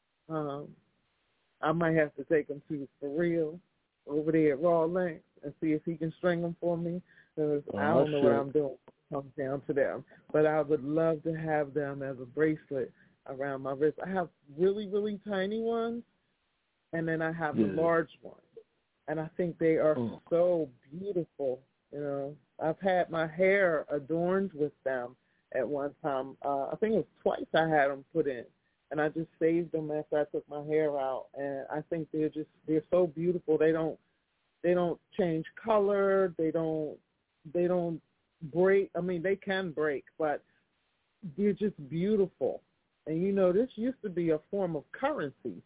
I might have to take them to For Real over there at Raw Links and see if he can string them for me, because I don't know what I'm doing. Comes down to them, but I would love to have them as a bracelet around my wrist. I have really, really tiny ones, and then I have the large ones, and I think they are so beautiful. You know, I've had my hair adorned with them at one time. I think it was twice I had them put in, and I just saved them after I took my hair out, and I think they're so beautiful. They don't change color. They don't break. I mean, they can break, but they're just beautiful. And, you know, this used to be a form of currency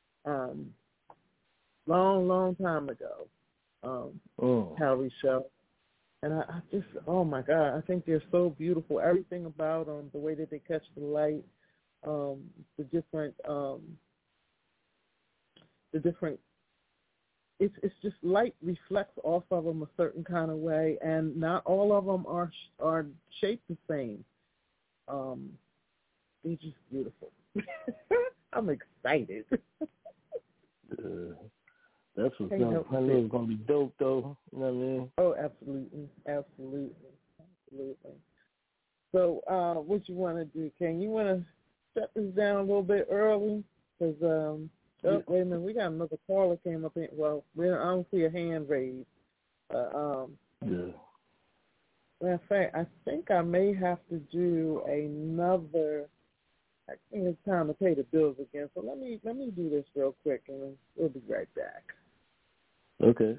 long time ago, cowrie shell. And I just, oh, my God, I think they're so beautiful. Everything about them, the way that they catch the light, the different, it's just light reflects off of them a certain kind of way, and not all of them are shaped the same. They're just beautiful. I'm excited. That's what's up. I know it's going to be dope, though. You know what I mean? Oh, absolutely. So what you want to do, Ken? You want to shut this down a little bit early? Because, wait a minute, we got another caller came up in. Well, I don't see a hand raised. Matter of fact, I think I may have to do another. I think it's time to pay the bills again. So let me do this real quick, and we'll be right back. Okay.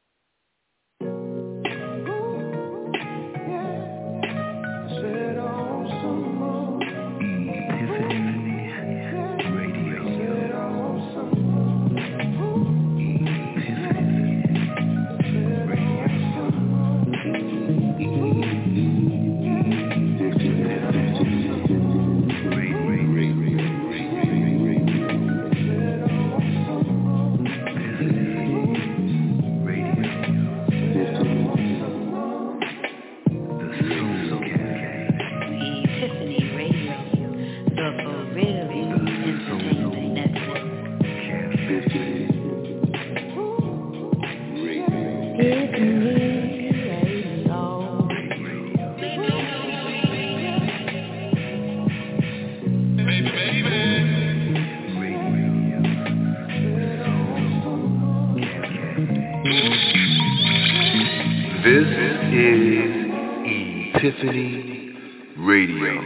This is Epiphany Radio.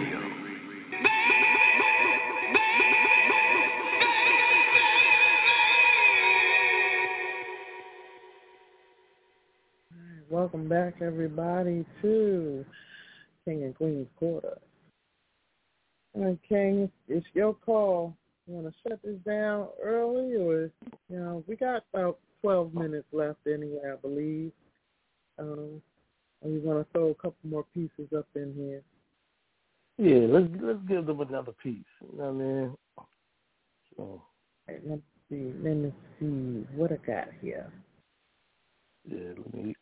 Welcome back, everybody, to King and Queen's Quarter. All right, King, it's your call. You want to shut this down early, or, you know, we got about 12 minutes left anyway, I believe. And we're going to throw a couple more pieces up in here. Yeah, let's give them another piece. You know what I mean? So. Right, let me see what I got here. Yeah, let me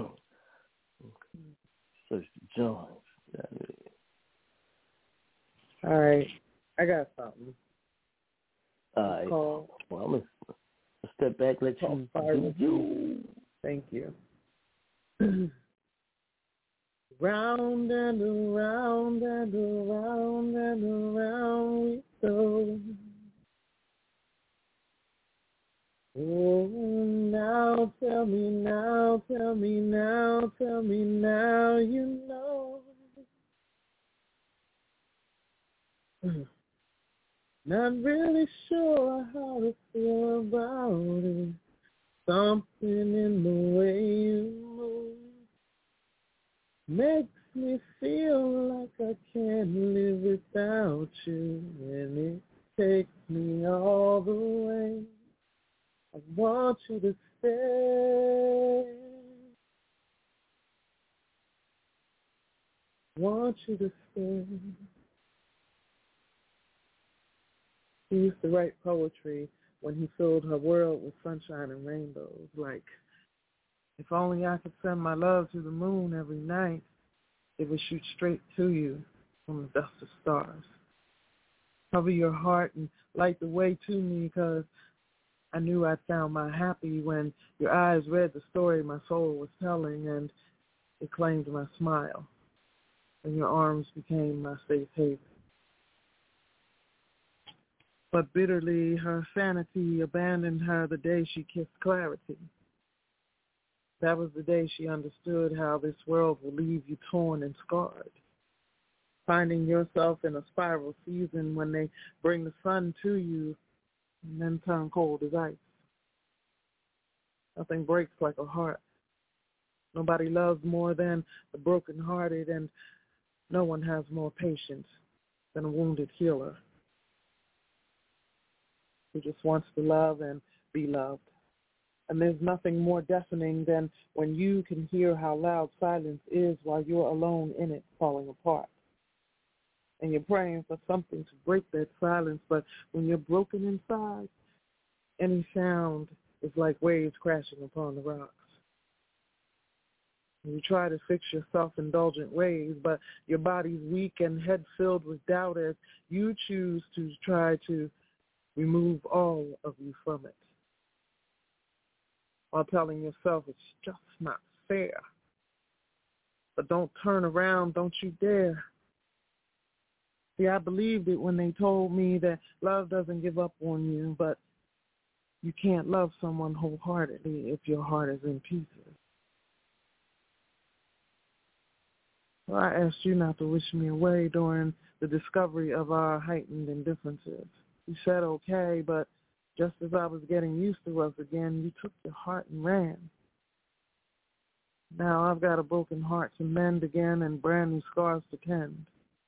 search the Johns. All right, I got something. All right. Well, I'm going to step back, let you do you. Thank you. Round and around and around and around we go. Oh, now tell me now, tell me now, tell me now, you know. Not really sure how to feel about it. Something in the way you move makes me feel like I can't live without you, and it takes me all the way. I want you to stay. want you to stay. He used to write poetry when he filled her world with sunshine and rainbows, like, if only I could send my love to the moon every night, it would shoot straight to you from the dust of stars. Cover your heart and light the way to me, because I knew I'd found my happy when your eyes read the story my soul was telling, and it claimed my smile, and your arms became my safe haven. But bitterly, her sanity abandoned her the day she kissed clarity. That was the day she understood how this world will leave you torn and scarred. Finding yourself in a spiral season when they bring the sun to you and then turn cold as ice. Nothing breaks like a heart. Nobody loves more than the brokenhearted, and no one has more patience than a wounded healer who just wants to love and be loved. And there's nothing more deafening than when you can hear how loud silence is while you're alone in it, falling apart. And you're praying for something to break that silence, but when you're broken inside, any sound is like waves crashing upon the rocks. And you try to fix your self-indulgent ways, but your body's weak and head filled with doubt as you choose to try to remove all of you from it, while telling yourself it's just not fair. But don't turn around, don't you dare. See, I believed it when they told me that love doesn't give up on you, but you can't love someone wholeheartedly if your heart is in pieces. So I asked you not to wish me away during the discovery of our heightened indifferences. You said okay, but just as I was getting used to us again, you took your heart and ran. Now I've got a broken heart to mend again and brand new scars to tend.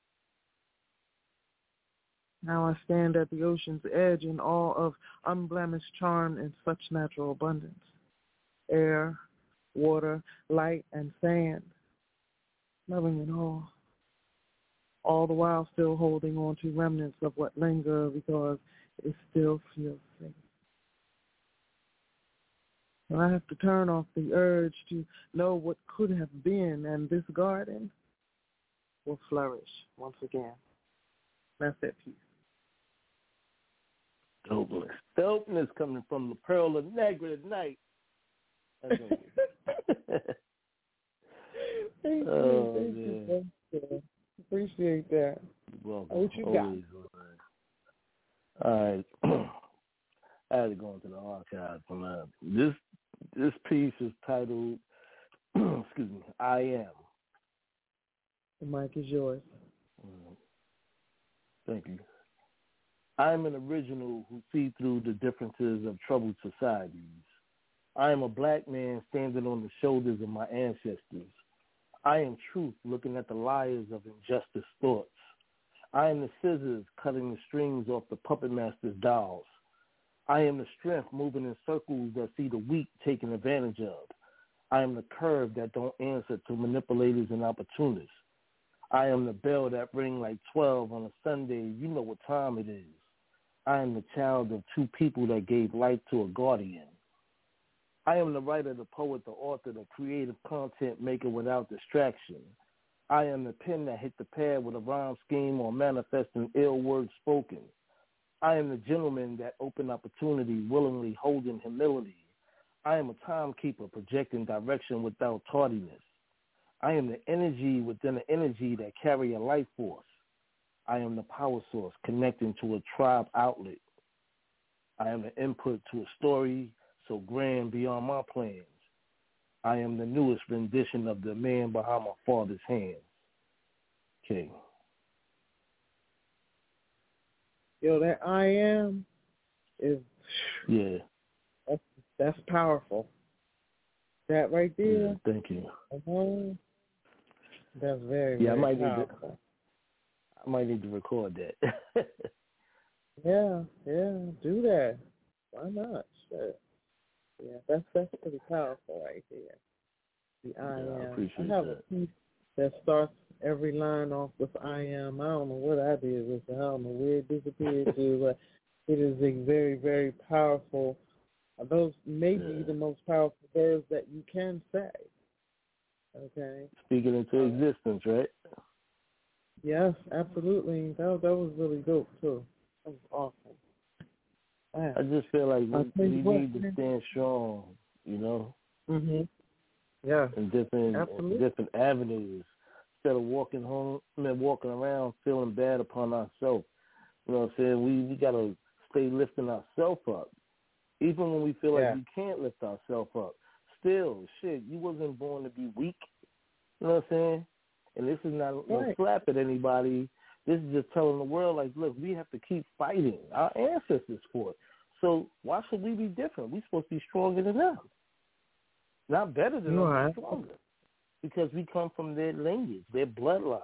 Now I stand at the ocean's edge in awe of unblemished charm and such natural abundance. Air, water, light, and sand. Loving it all the while still holding on to remnants of what linger because it still feels safe. So I have to turn off the urge to know what could have been, and this garden will flourish once again. That's it, peace. Dopeness coming from the Perla Negra tonight. Thank you. Appreciate that. Well, what you got? All right. I had to go into the archives. This piece is titled, excuse me, I Am. The mic is yours. Thank you. I am an original who see through the differences of troubled societies. I am a black man standing on the shoulders of my ancestors. I am truth looking at the liars of injustice thoughts. I am the scissors cutting the strings off the puppet master's dolls. I am the strength moving in circles that see the weak taken advantage of. I am the curve that don't answer to manipulators and opportunists. I am the bell that ring like 12 on a Sunday. You know what time it is. I am the child of two people that gave life to a guardian. I am the writer, the poet, the author, the creative content maker without distraction. I am the pen that hit the pad with a rhyme scheme or manifesting ill words spoken. I am the gentleman that opened opportunity, willingly holding humility. I am a timekeeper projecting direction without tardiness. I am the energy within the energy that carry a life force. I am the power source connecting to a tribe outlet. I am the input to a story so grand beyond my plans. I am the newest rendition of the man behind my father's hands. Okay. Yo, that I am is that's powerful. That right there. Yeah, thank you. That's very I might powerful. I might need to record that. Yeah, do that. Why not? Shit. Yeah, that's pretty powerful right there. The I am. I appreciate I have that. a piece that starts every line off with I am. I don't know what I did with it. I don't know where it disappeared to, but it is a very, very powerful, those may be the most powerful words that you can say. Okay? Speaking into existence, right? Yes, absolutely. That was really dope, too. That was awesome. Man. I just feel like we need to stand strong, you know? Mm-hmm. Yeah. In different avenues. Instead of walking around feeling bad upon ourselves. You know what I'm saying? We got to stay lifting ourselves up. Even when we feel like we can't lift ourselves up. Still, shit, you wasn't born to be weak. You know what I'm saying? And this is not no slap at anybody. This is just telling the world, like, look, we have to keep fighting. Our ancestors fought. So why should we be different? We're supposed to be stronger than them. Not better than them, but stronger. Because we come from their lineage, their bloodline.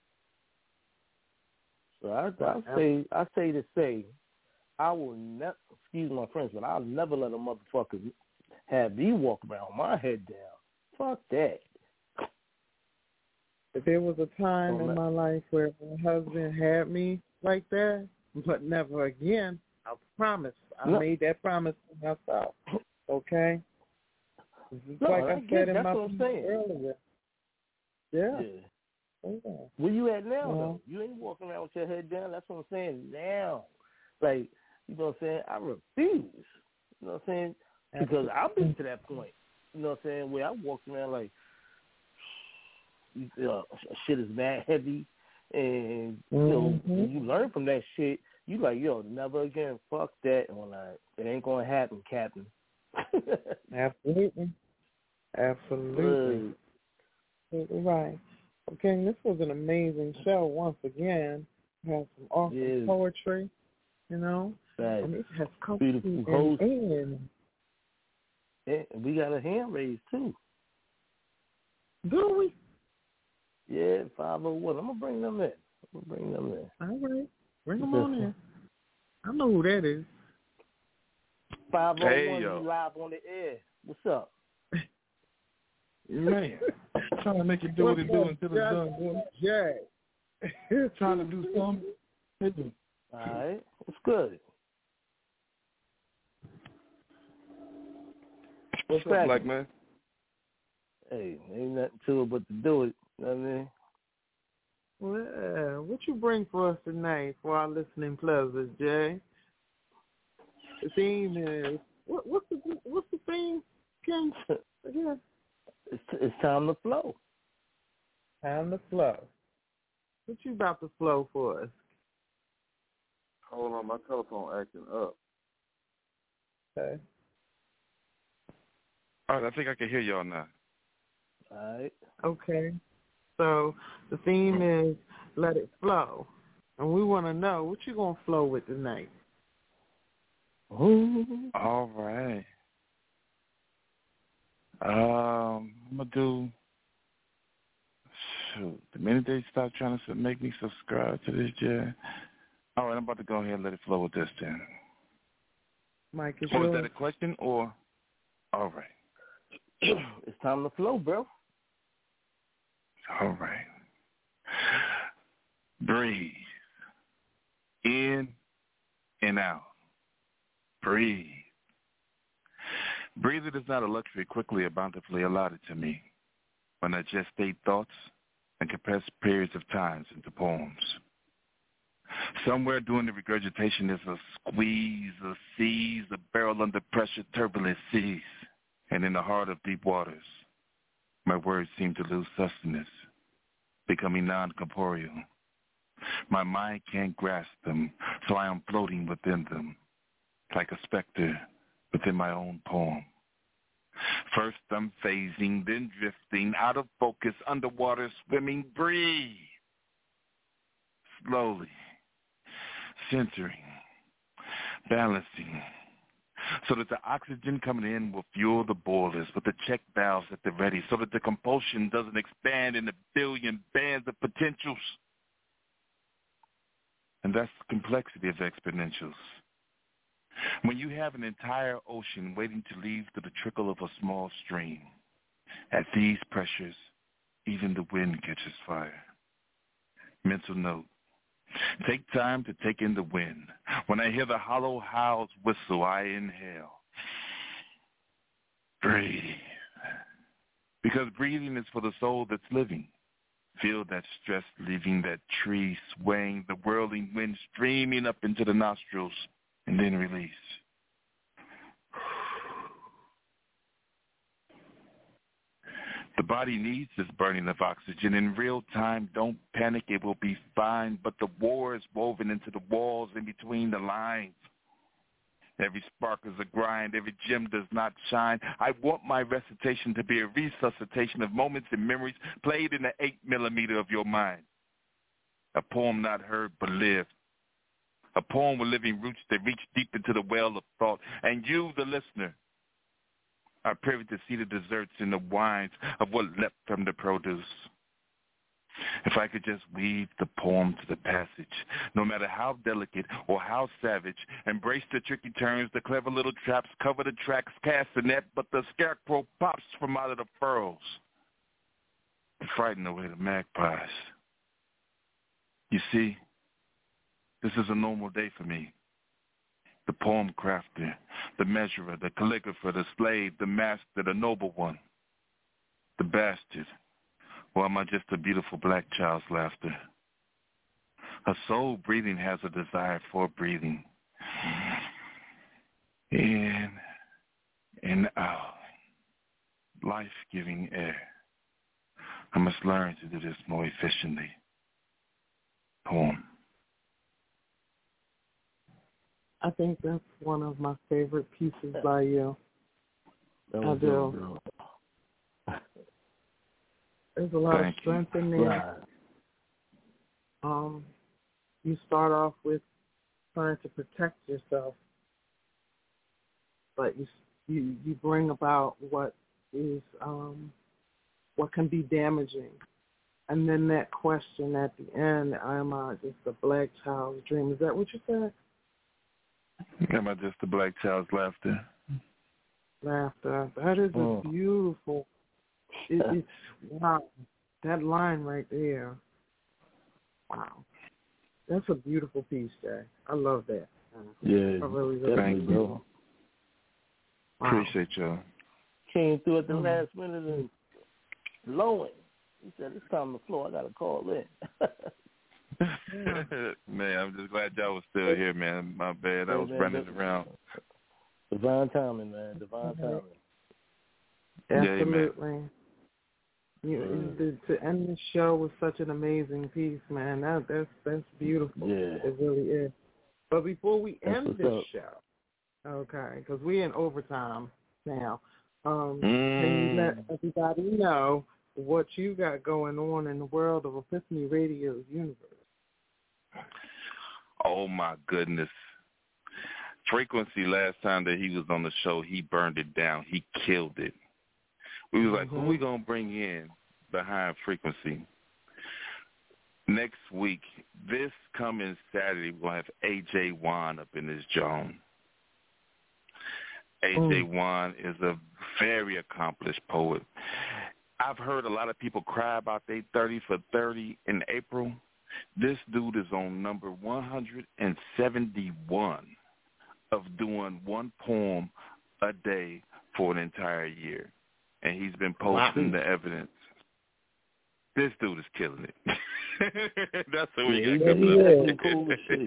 So I say to say, I will never, excuse my French, but I'll never let a motherfucker have me walk around with my head down. Fuck that. If there was a time in my life where my husband had me like that, but never again, I promise. I made that promise to myself. Okay? Like I said in my earlier. Yeah. Where you at now, though? You ain't walking around with your head down. That's what I'm saying now. Like, you know what I'm saying? I refuse. You know what I'm saying? Because I've been to that point. You know what I'm saying? Where I walked around like, shit is mad heavy. And, you know, when you learn from that shit, you like, yo, never again. Fuck that. It ain't going to happen, Captain. Absolutely. Right. Okay, this was an amazing show once again. We had some awesome poetry, you know. Right. And it has come beautiful to host. an end. Yeah, and we got a hand raised, too. Do we? Yeah, 501. I'm going to bring them in. All right. Bring them on in. I know who that is. 501, you live on the air. What's up? Man, trying to make it do what it do until it's done, boy. Jay. Trying to do something. All right. What's good? What's up, Black man? Hey, ain't nothing to it but to do it. You know what I mean? Well, what you bring for us tonight for our listening pleasures, Jay? The theme is what's the theme, King? Again. It's time to flow. Time to flow. What you about to flow for us? Hold on, my telephone acting up. Okay. All right, I think I can hear y'all now. All right. Okay. So the theme is let it flow. And we want to know what you going to flow with tonight. Ooh. All right. I'm going to do, the minute they stop trying to make me subscribe to this, all right, I'm about to go ahead and let it flow with this then. Mike, is yours. Was that a question or? All right. It's time to flow, bro. All right. Breathe. In and out. Breathe. Breathing is not a luxury quickly or bountifully allotted to me when I gestate thoughts and compress periods of times into poems. Somewhere during the regurgitation is a squeeze, a seize, a barrel under pressure, turbulent seas. And in the heart of deep waters, my words seem to lose sustenance, becoming non-corporeal. My mind can't grasp them, so I am floating within them, like a specter within my own poem. First I'm phasing, then drifting, out of focus, underwater swimming, breathe. Slowly, centering, balancing, so that the oxygen coming in will fuel the boilers with the check valves at the ready, so that the compulsion doesn't expand in a billion bands of potentials. And that's the complexity of exponentials. When you have an entire ocean waiting to leave to the trickle of a small stream, at these pressures, even the wind catches fire. Mental note. Take time to take in the wind. When I hear the hollow howls whistle, I inhale. Breathe. Because breathing is for the soul that's living. Feel that stress leaving that tree swaying, the whirling wind streaming up into the nostrils, and then release. The body needs this burning of oxygen in real time. Don't panic, it will be fine. But the war is woven into the walls in between the lines. Every spark is a grind. Every gem does not shine. I want my recitation to be a resuscitation of moments and memories played in the 8mm of your mind. A poem not heard but lived. A poem with living roots that reach deep into the well of thought. And you, the listener, are privy to see the desserts and the wines of what leapt from the produce. If I could just weave the poem to the passage, no matter how delicate or how savage, embrace the tricky turns, the clever little traps, cover the tracks, cast the net, but the scarecrow pops from out of the furrows and frighten away the magpies. You see, this is a normal day for me. The poem crafter, the measurer, the calligrapher, the slave, the master, the noble one, the bastard. Or am I just a beautiful black child's laughter? A soul breathing has a desire for breathing. In and out. Life-giving air. I must learn to do this more efficiently. Poem. I think that's one of my favorite pieces by you. I do. There's a lot of strength in there. You start off with trying to protect yourself, but you bring about what is what can be damaging, and then that question at the end: am I just a black child's dream? Is that what you said? Am I just a black child's laughter? Laughter. That is a beautiful. It's wow. That line right there. Wow. That's a beautiful piece, Jay. I love that. Yeah. I really thank you, bro. Wow. Appreciate y'all. Came through at the last minute and blowing. He said, it's time to flow. I got to call in. Man, I'm just glad y'all was still here, man. My bad. I was running around. Divine timing, man. Divine timing. Absolutely. Yeah, to end the show with such an amazing piece, man. That's beautiful. Yeah. It really is. But before we end this up. show, okay, because we're in overtime now, can you let everybody know what you got going on in the world of Epiphany Radio's universe? Oh, my goodness. Frequency, last time that he was on the show, he burned it down. He killed it. We was like, who we going to bring in behind Frequency? Next week, this coming Saturday, we're going to have A.J. Wan up in this Joan. A.J. Wan is a very accomplished poet. I've heard a lot of people cry about their 30 for 30 in April. This dude is on number 171 of doing one poem a day for an entire year. And he's been posting the evidence. This dude is killing it. That's what we got coming up. Cool shit,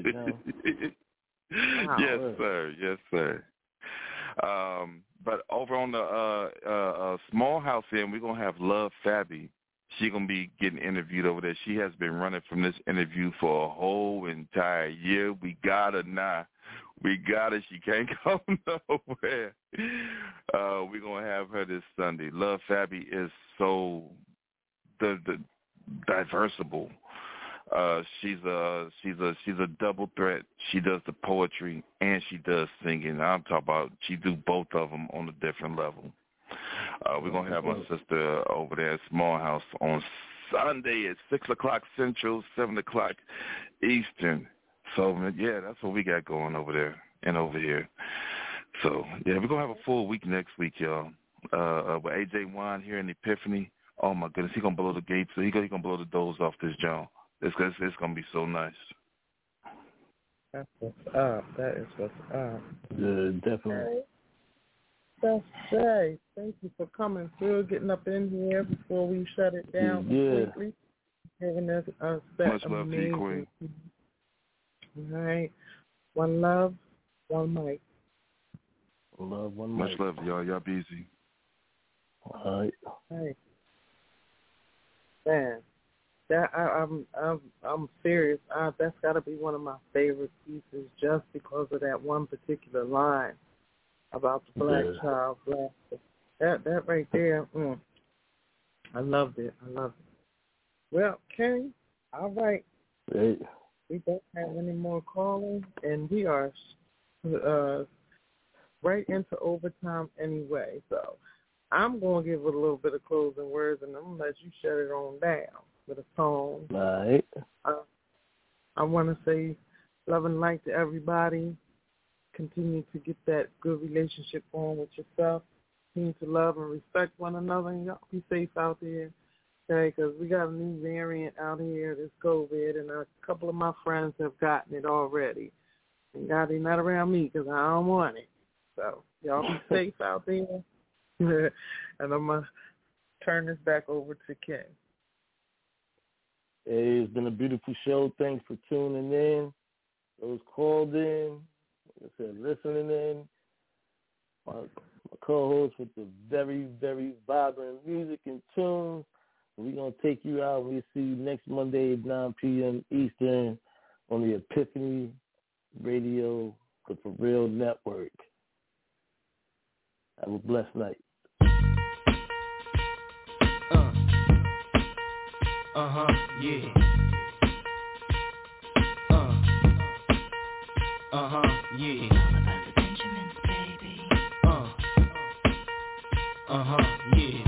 Yes, sir. Yes, sir. But over on the Small House end, we're going to have Love Fabi. She's going to be getting interviewed over there. She has been running from this interview for a whole entire year. We got her now. We got her. She can't go nowhere. We're going to have her this Sunday. Love Fabi is so the diversible. She's a double threat. She does the poetry and she does singing. I'm talking about she do both of them on a different level. We're going to have my sister over there at Small House on Sunday at 6 o'clock Central, 7 o'clock Eastern. So, yeah, that's what we got going over there and over here. So, yeah, we're going to have a full week next week, y'all. With A.J. Wan here in Epiphany. Oh, my goodness, he's going to blow the gates. He's going to blow the doors off this joint. It's gonna be so nice. That's what's up. That is what's up. Yeah, definitely. That's Jay. Thank you for coming through, getting up in here before we shut it down completely. Giving us that much love to you, Queen. All right. One love, one mic. One love, one mic. Much love, y'all. Y'all be easy. All right. Hey. Man, that I'm serious. That's got to be one of my favorite pieces, just because of that one particular line about the black child blaster. That right there. I loved it. Well, Kenny, all right. Hey. We don't have any more calling, and we are right into overtime anyway. So I'm going to give it a little bit of closing words, and I'm going to let you shut it on down with a song. All right. I want to say love and light to everybody. Continue to get that good relationship going with yourself. Continue to love and respect one another, and y'all be safe out there. Okay, because we got a new variant out here, this COVID, and a couple of my friends have gotten it already. And God, they're not around me because I don't want it. So y'all be safe out there. And I'm going to turn this back over to Ken. Hey, it's been a beautiful show. Thanks for tuning in. Those called in, like I said, listening in. My co-host with the very, very vibrant music and tunes. We're going to take you out. We'll see you next Monday at 9 p.m. Eastern on the Epiphany Radio, the For Real Network. Have a blessed night. Yeah. Yeah. Benjamins, baby. Yeah.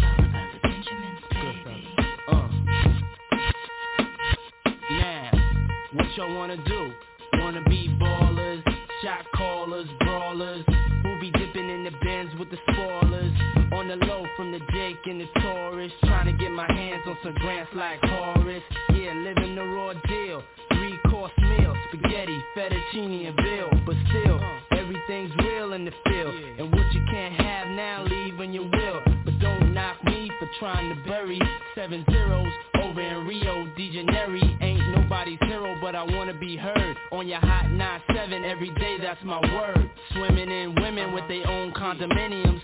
Now, what y'all wanna do? Wanna be ballers, shot callers, brawlers, who be dipping in the Benz with the spoilers, on the low from the Jake and the Taurus, trying to get my hands on some grants like Horace. Yeah, living the raw deal, 3-course meal, spaghetti, fettuccine and veal, but still, everything's real in the field, and what you can't have now, leave when you will, but don't knock me for trying to bury 7 zeros over in Rio de Janeiro. Ain't nobody's hero, but I wanna be heard on your hot 9-7 every day, that's my word. Swimming in women with their own condominiums,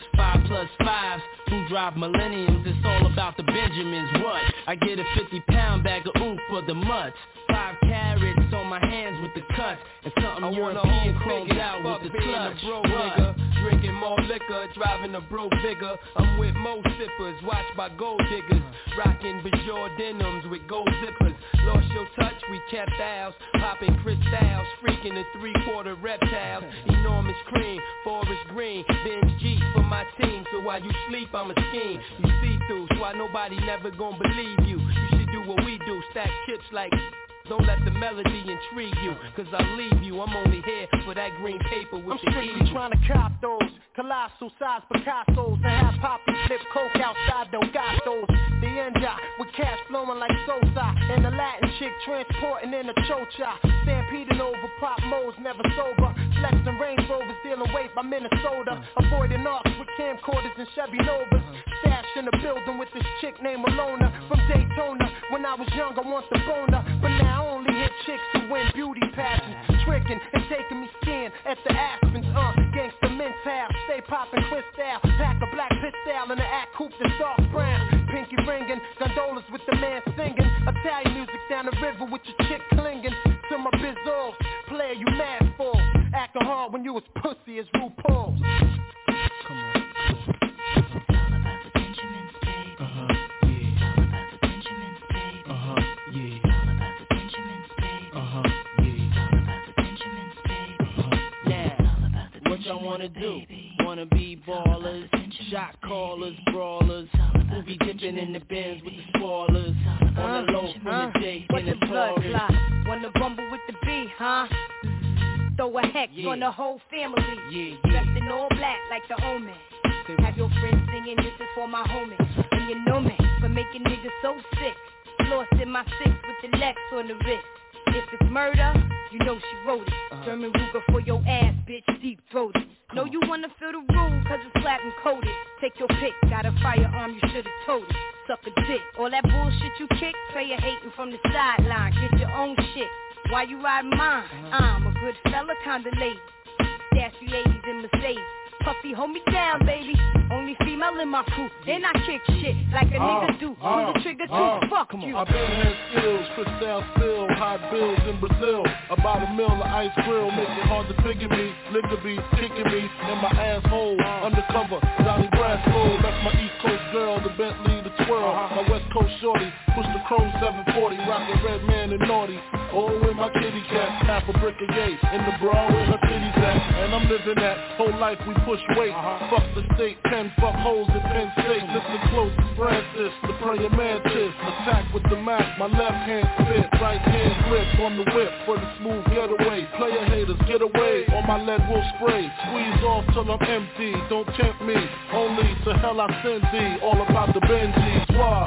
5+5s who drive millenniums. It's all about the Benjamins. What? I get a 50-pound bag of oof for the mutts, 5 carats on my hands with the cuts, and something European chromed out with the clutch. What? Drinking more liquor, driving a bro bigger. I'm with mo sippers, watched by gold diggers, rocking Bajor denims with gold zippers. Lost your touch, we kept ours, popping crystals, freaking the 3/4 reptiles. Enormous cream, forest green, binge G for my team. So while you sleep, I'm a scheme. You see through, so why nobody never gonna believe you. You should do what we do, stack chips like. Don't let the melody intrigue you, cause I'll leave you. I'm only here for that green paper with the strictly trying to cop those colossal size Picassos and have Poppy flip coke outside Delgados. The Ninja with cash flowing like Sosa, and the Latin chick transporting in a chocha. Stampeding over pop modes, never sober. Flexing Range Rovers, dealing weight by Minnesota. Avoiding arcs with camcorders and Chevy Novas. Stash in the building with this chick named Alona from Daytona. When I was young, I want the boner, but now I only hit chicks who win beauty pageants, tricking and taking me skiing at the Aspens. Gangsta mental, stay popping crystal, pack a black pistol in the act coupe that's dark brown. Pinky ringing, gondolas with the man singing, Italian music down the river with your chick clinging to my bizzles. Player, you mad full, acting hard when you was pussy as RuPaul. Come on. Y'all wanna do, wanna be ballers, shot callers, brawlers, who be dipping in the Benz with the spoilers, on the low from the Jake and the Taurus. Wanna rumble with the B, huh? Throw a hex on the whole family, dressed in all black like the Omen. Have your friends singing, this is for my homies, and you know me, for making niggas so sick. lost in my six with the Lex on the wrist. If it's murder, you know she wrote it. German Ruger for your ass, bitch, deep throated. Know you wanna feel the rule, cause it's platinum coated. Take your pick, got a firearm, you should've told it. Suck a dick, all that bullshit you kick, player hating from the sideline. Get your own shit, why you riding mine? I'm a good fella, kinda lady. Dash 380s in Mercedes. Puffy, hold me down, baby. Only female in my crew. And I kick shit like a nigga do. Pull the trigger too, fuck you. I've been had skills, Cristal spill, hot bills in Brazil. About a mill of ice grill, make it hard to figure me. Liquor beats kicking me in my asshole. Undercover, Johnny Brasco. Left my East Coast girl, the Bentley, the twirl. My West Coast shorty, push the Chrome 740. Rockin' Red Man and Naughty. Oh, with my kitty cat, half a brick of gate. In the bra where her titties at. And I'm living that whole life we push weight. Fuck the state, 10 fuck holes in Penn State. Listen close to Francis, the prayer mantis. Attack with the Mac, my left hand spit. Right hand grip on the whip for the smooth getaway. Player haters, get away, or my lead will spray. Squeeze off till I'm empty, don't tempt me. Only to hell I send thee, all about the Benjis. Why?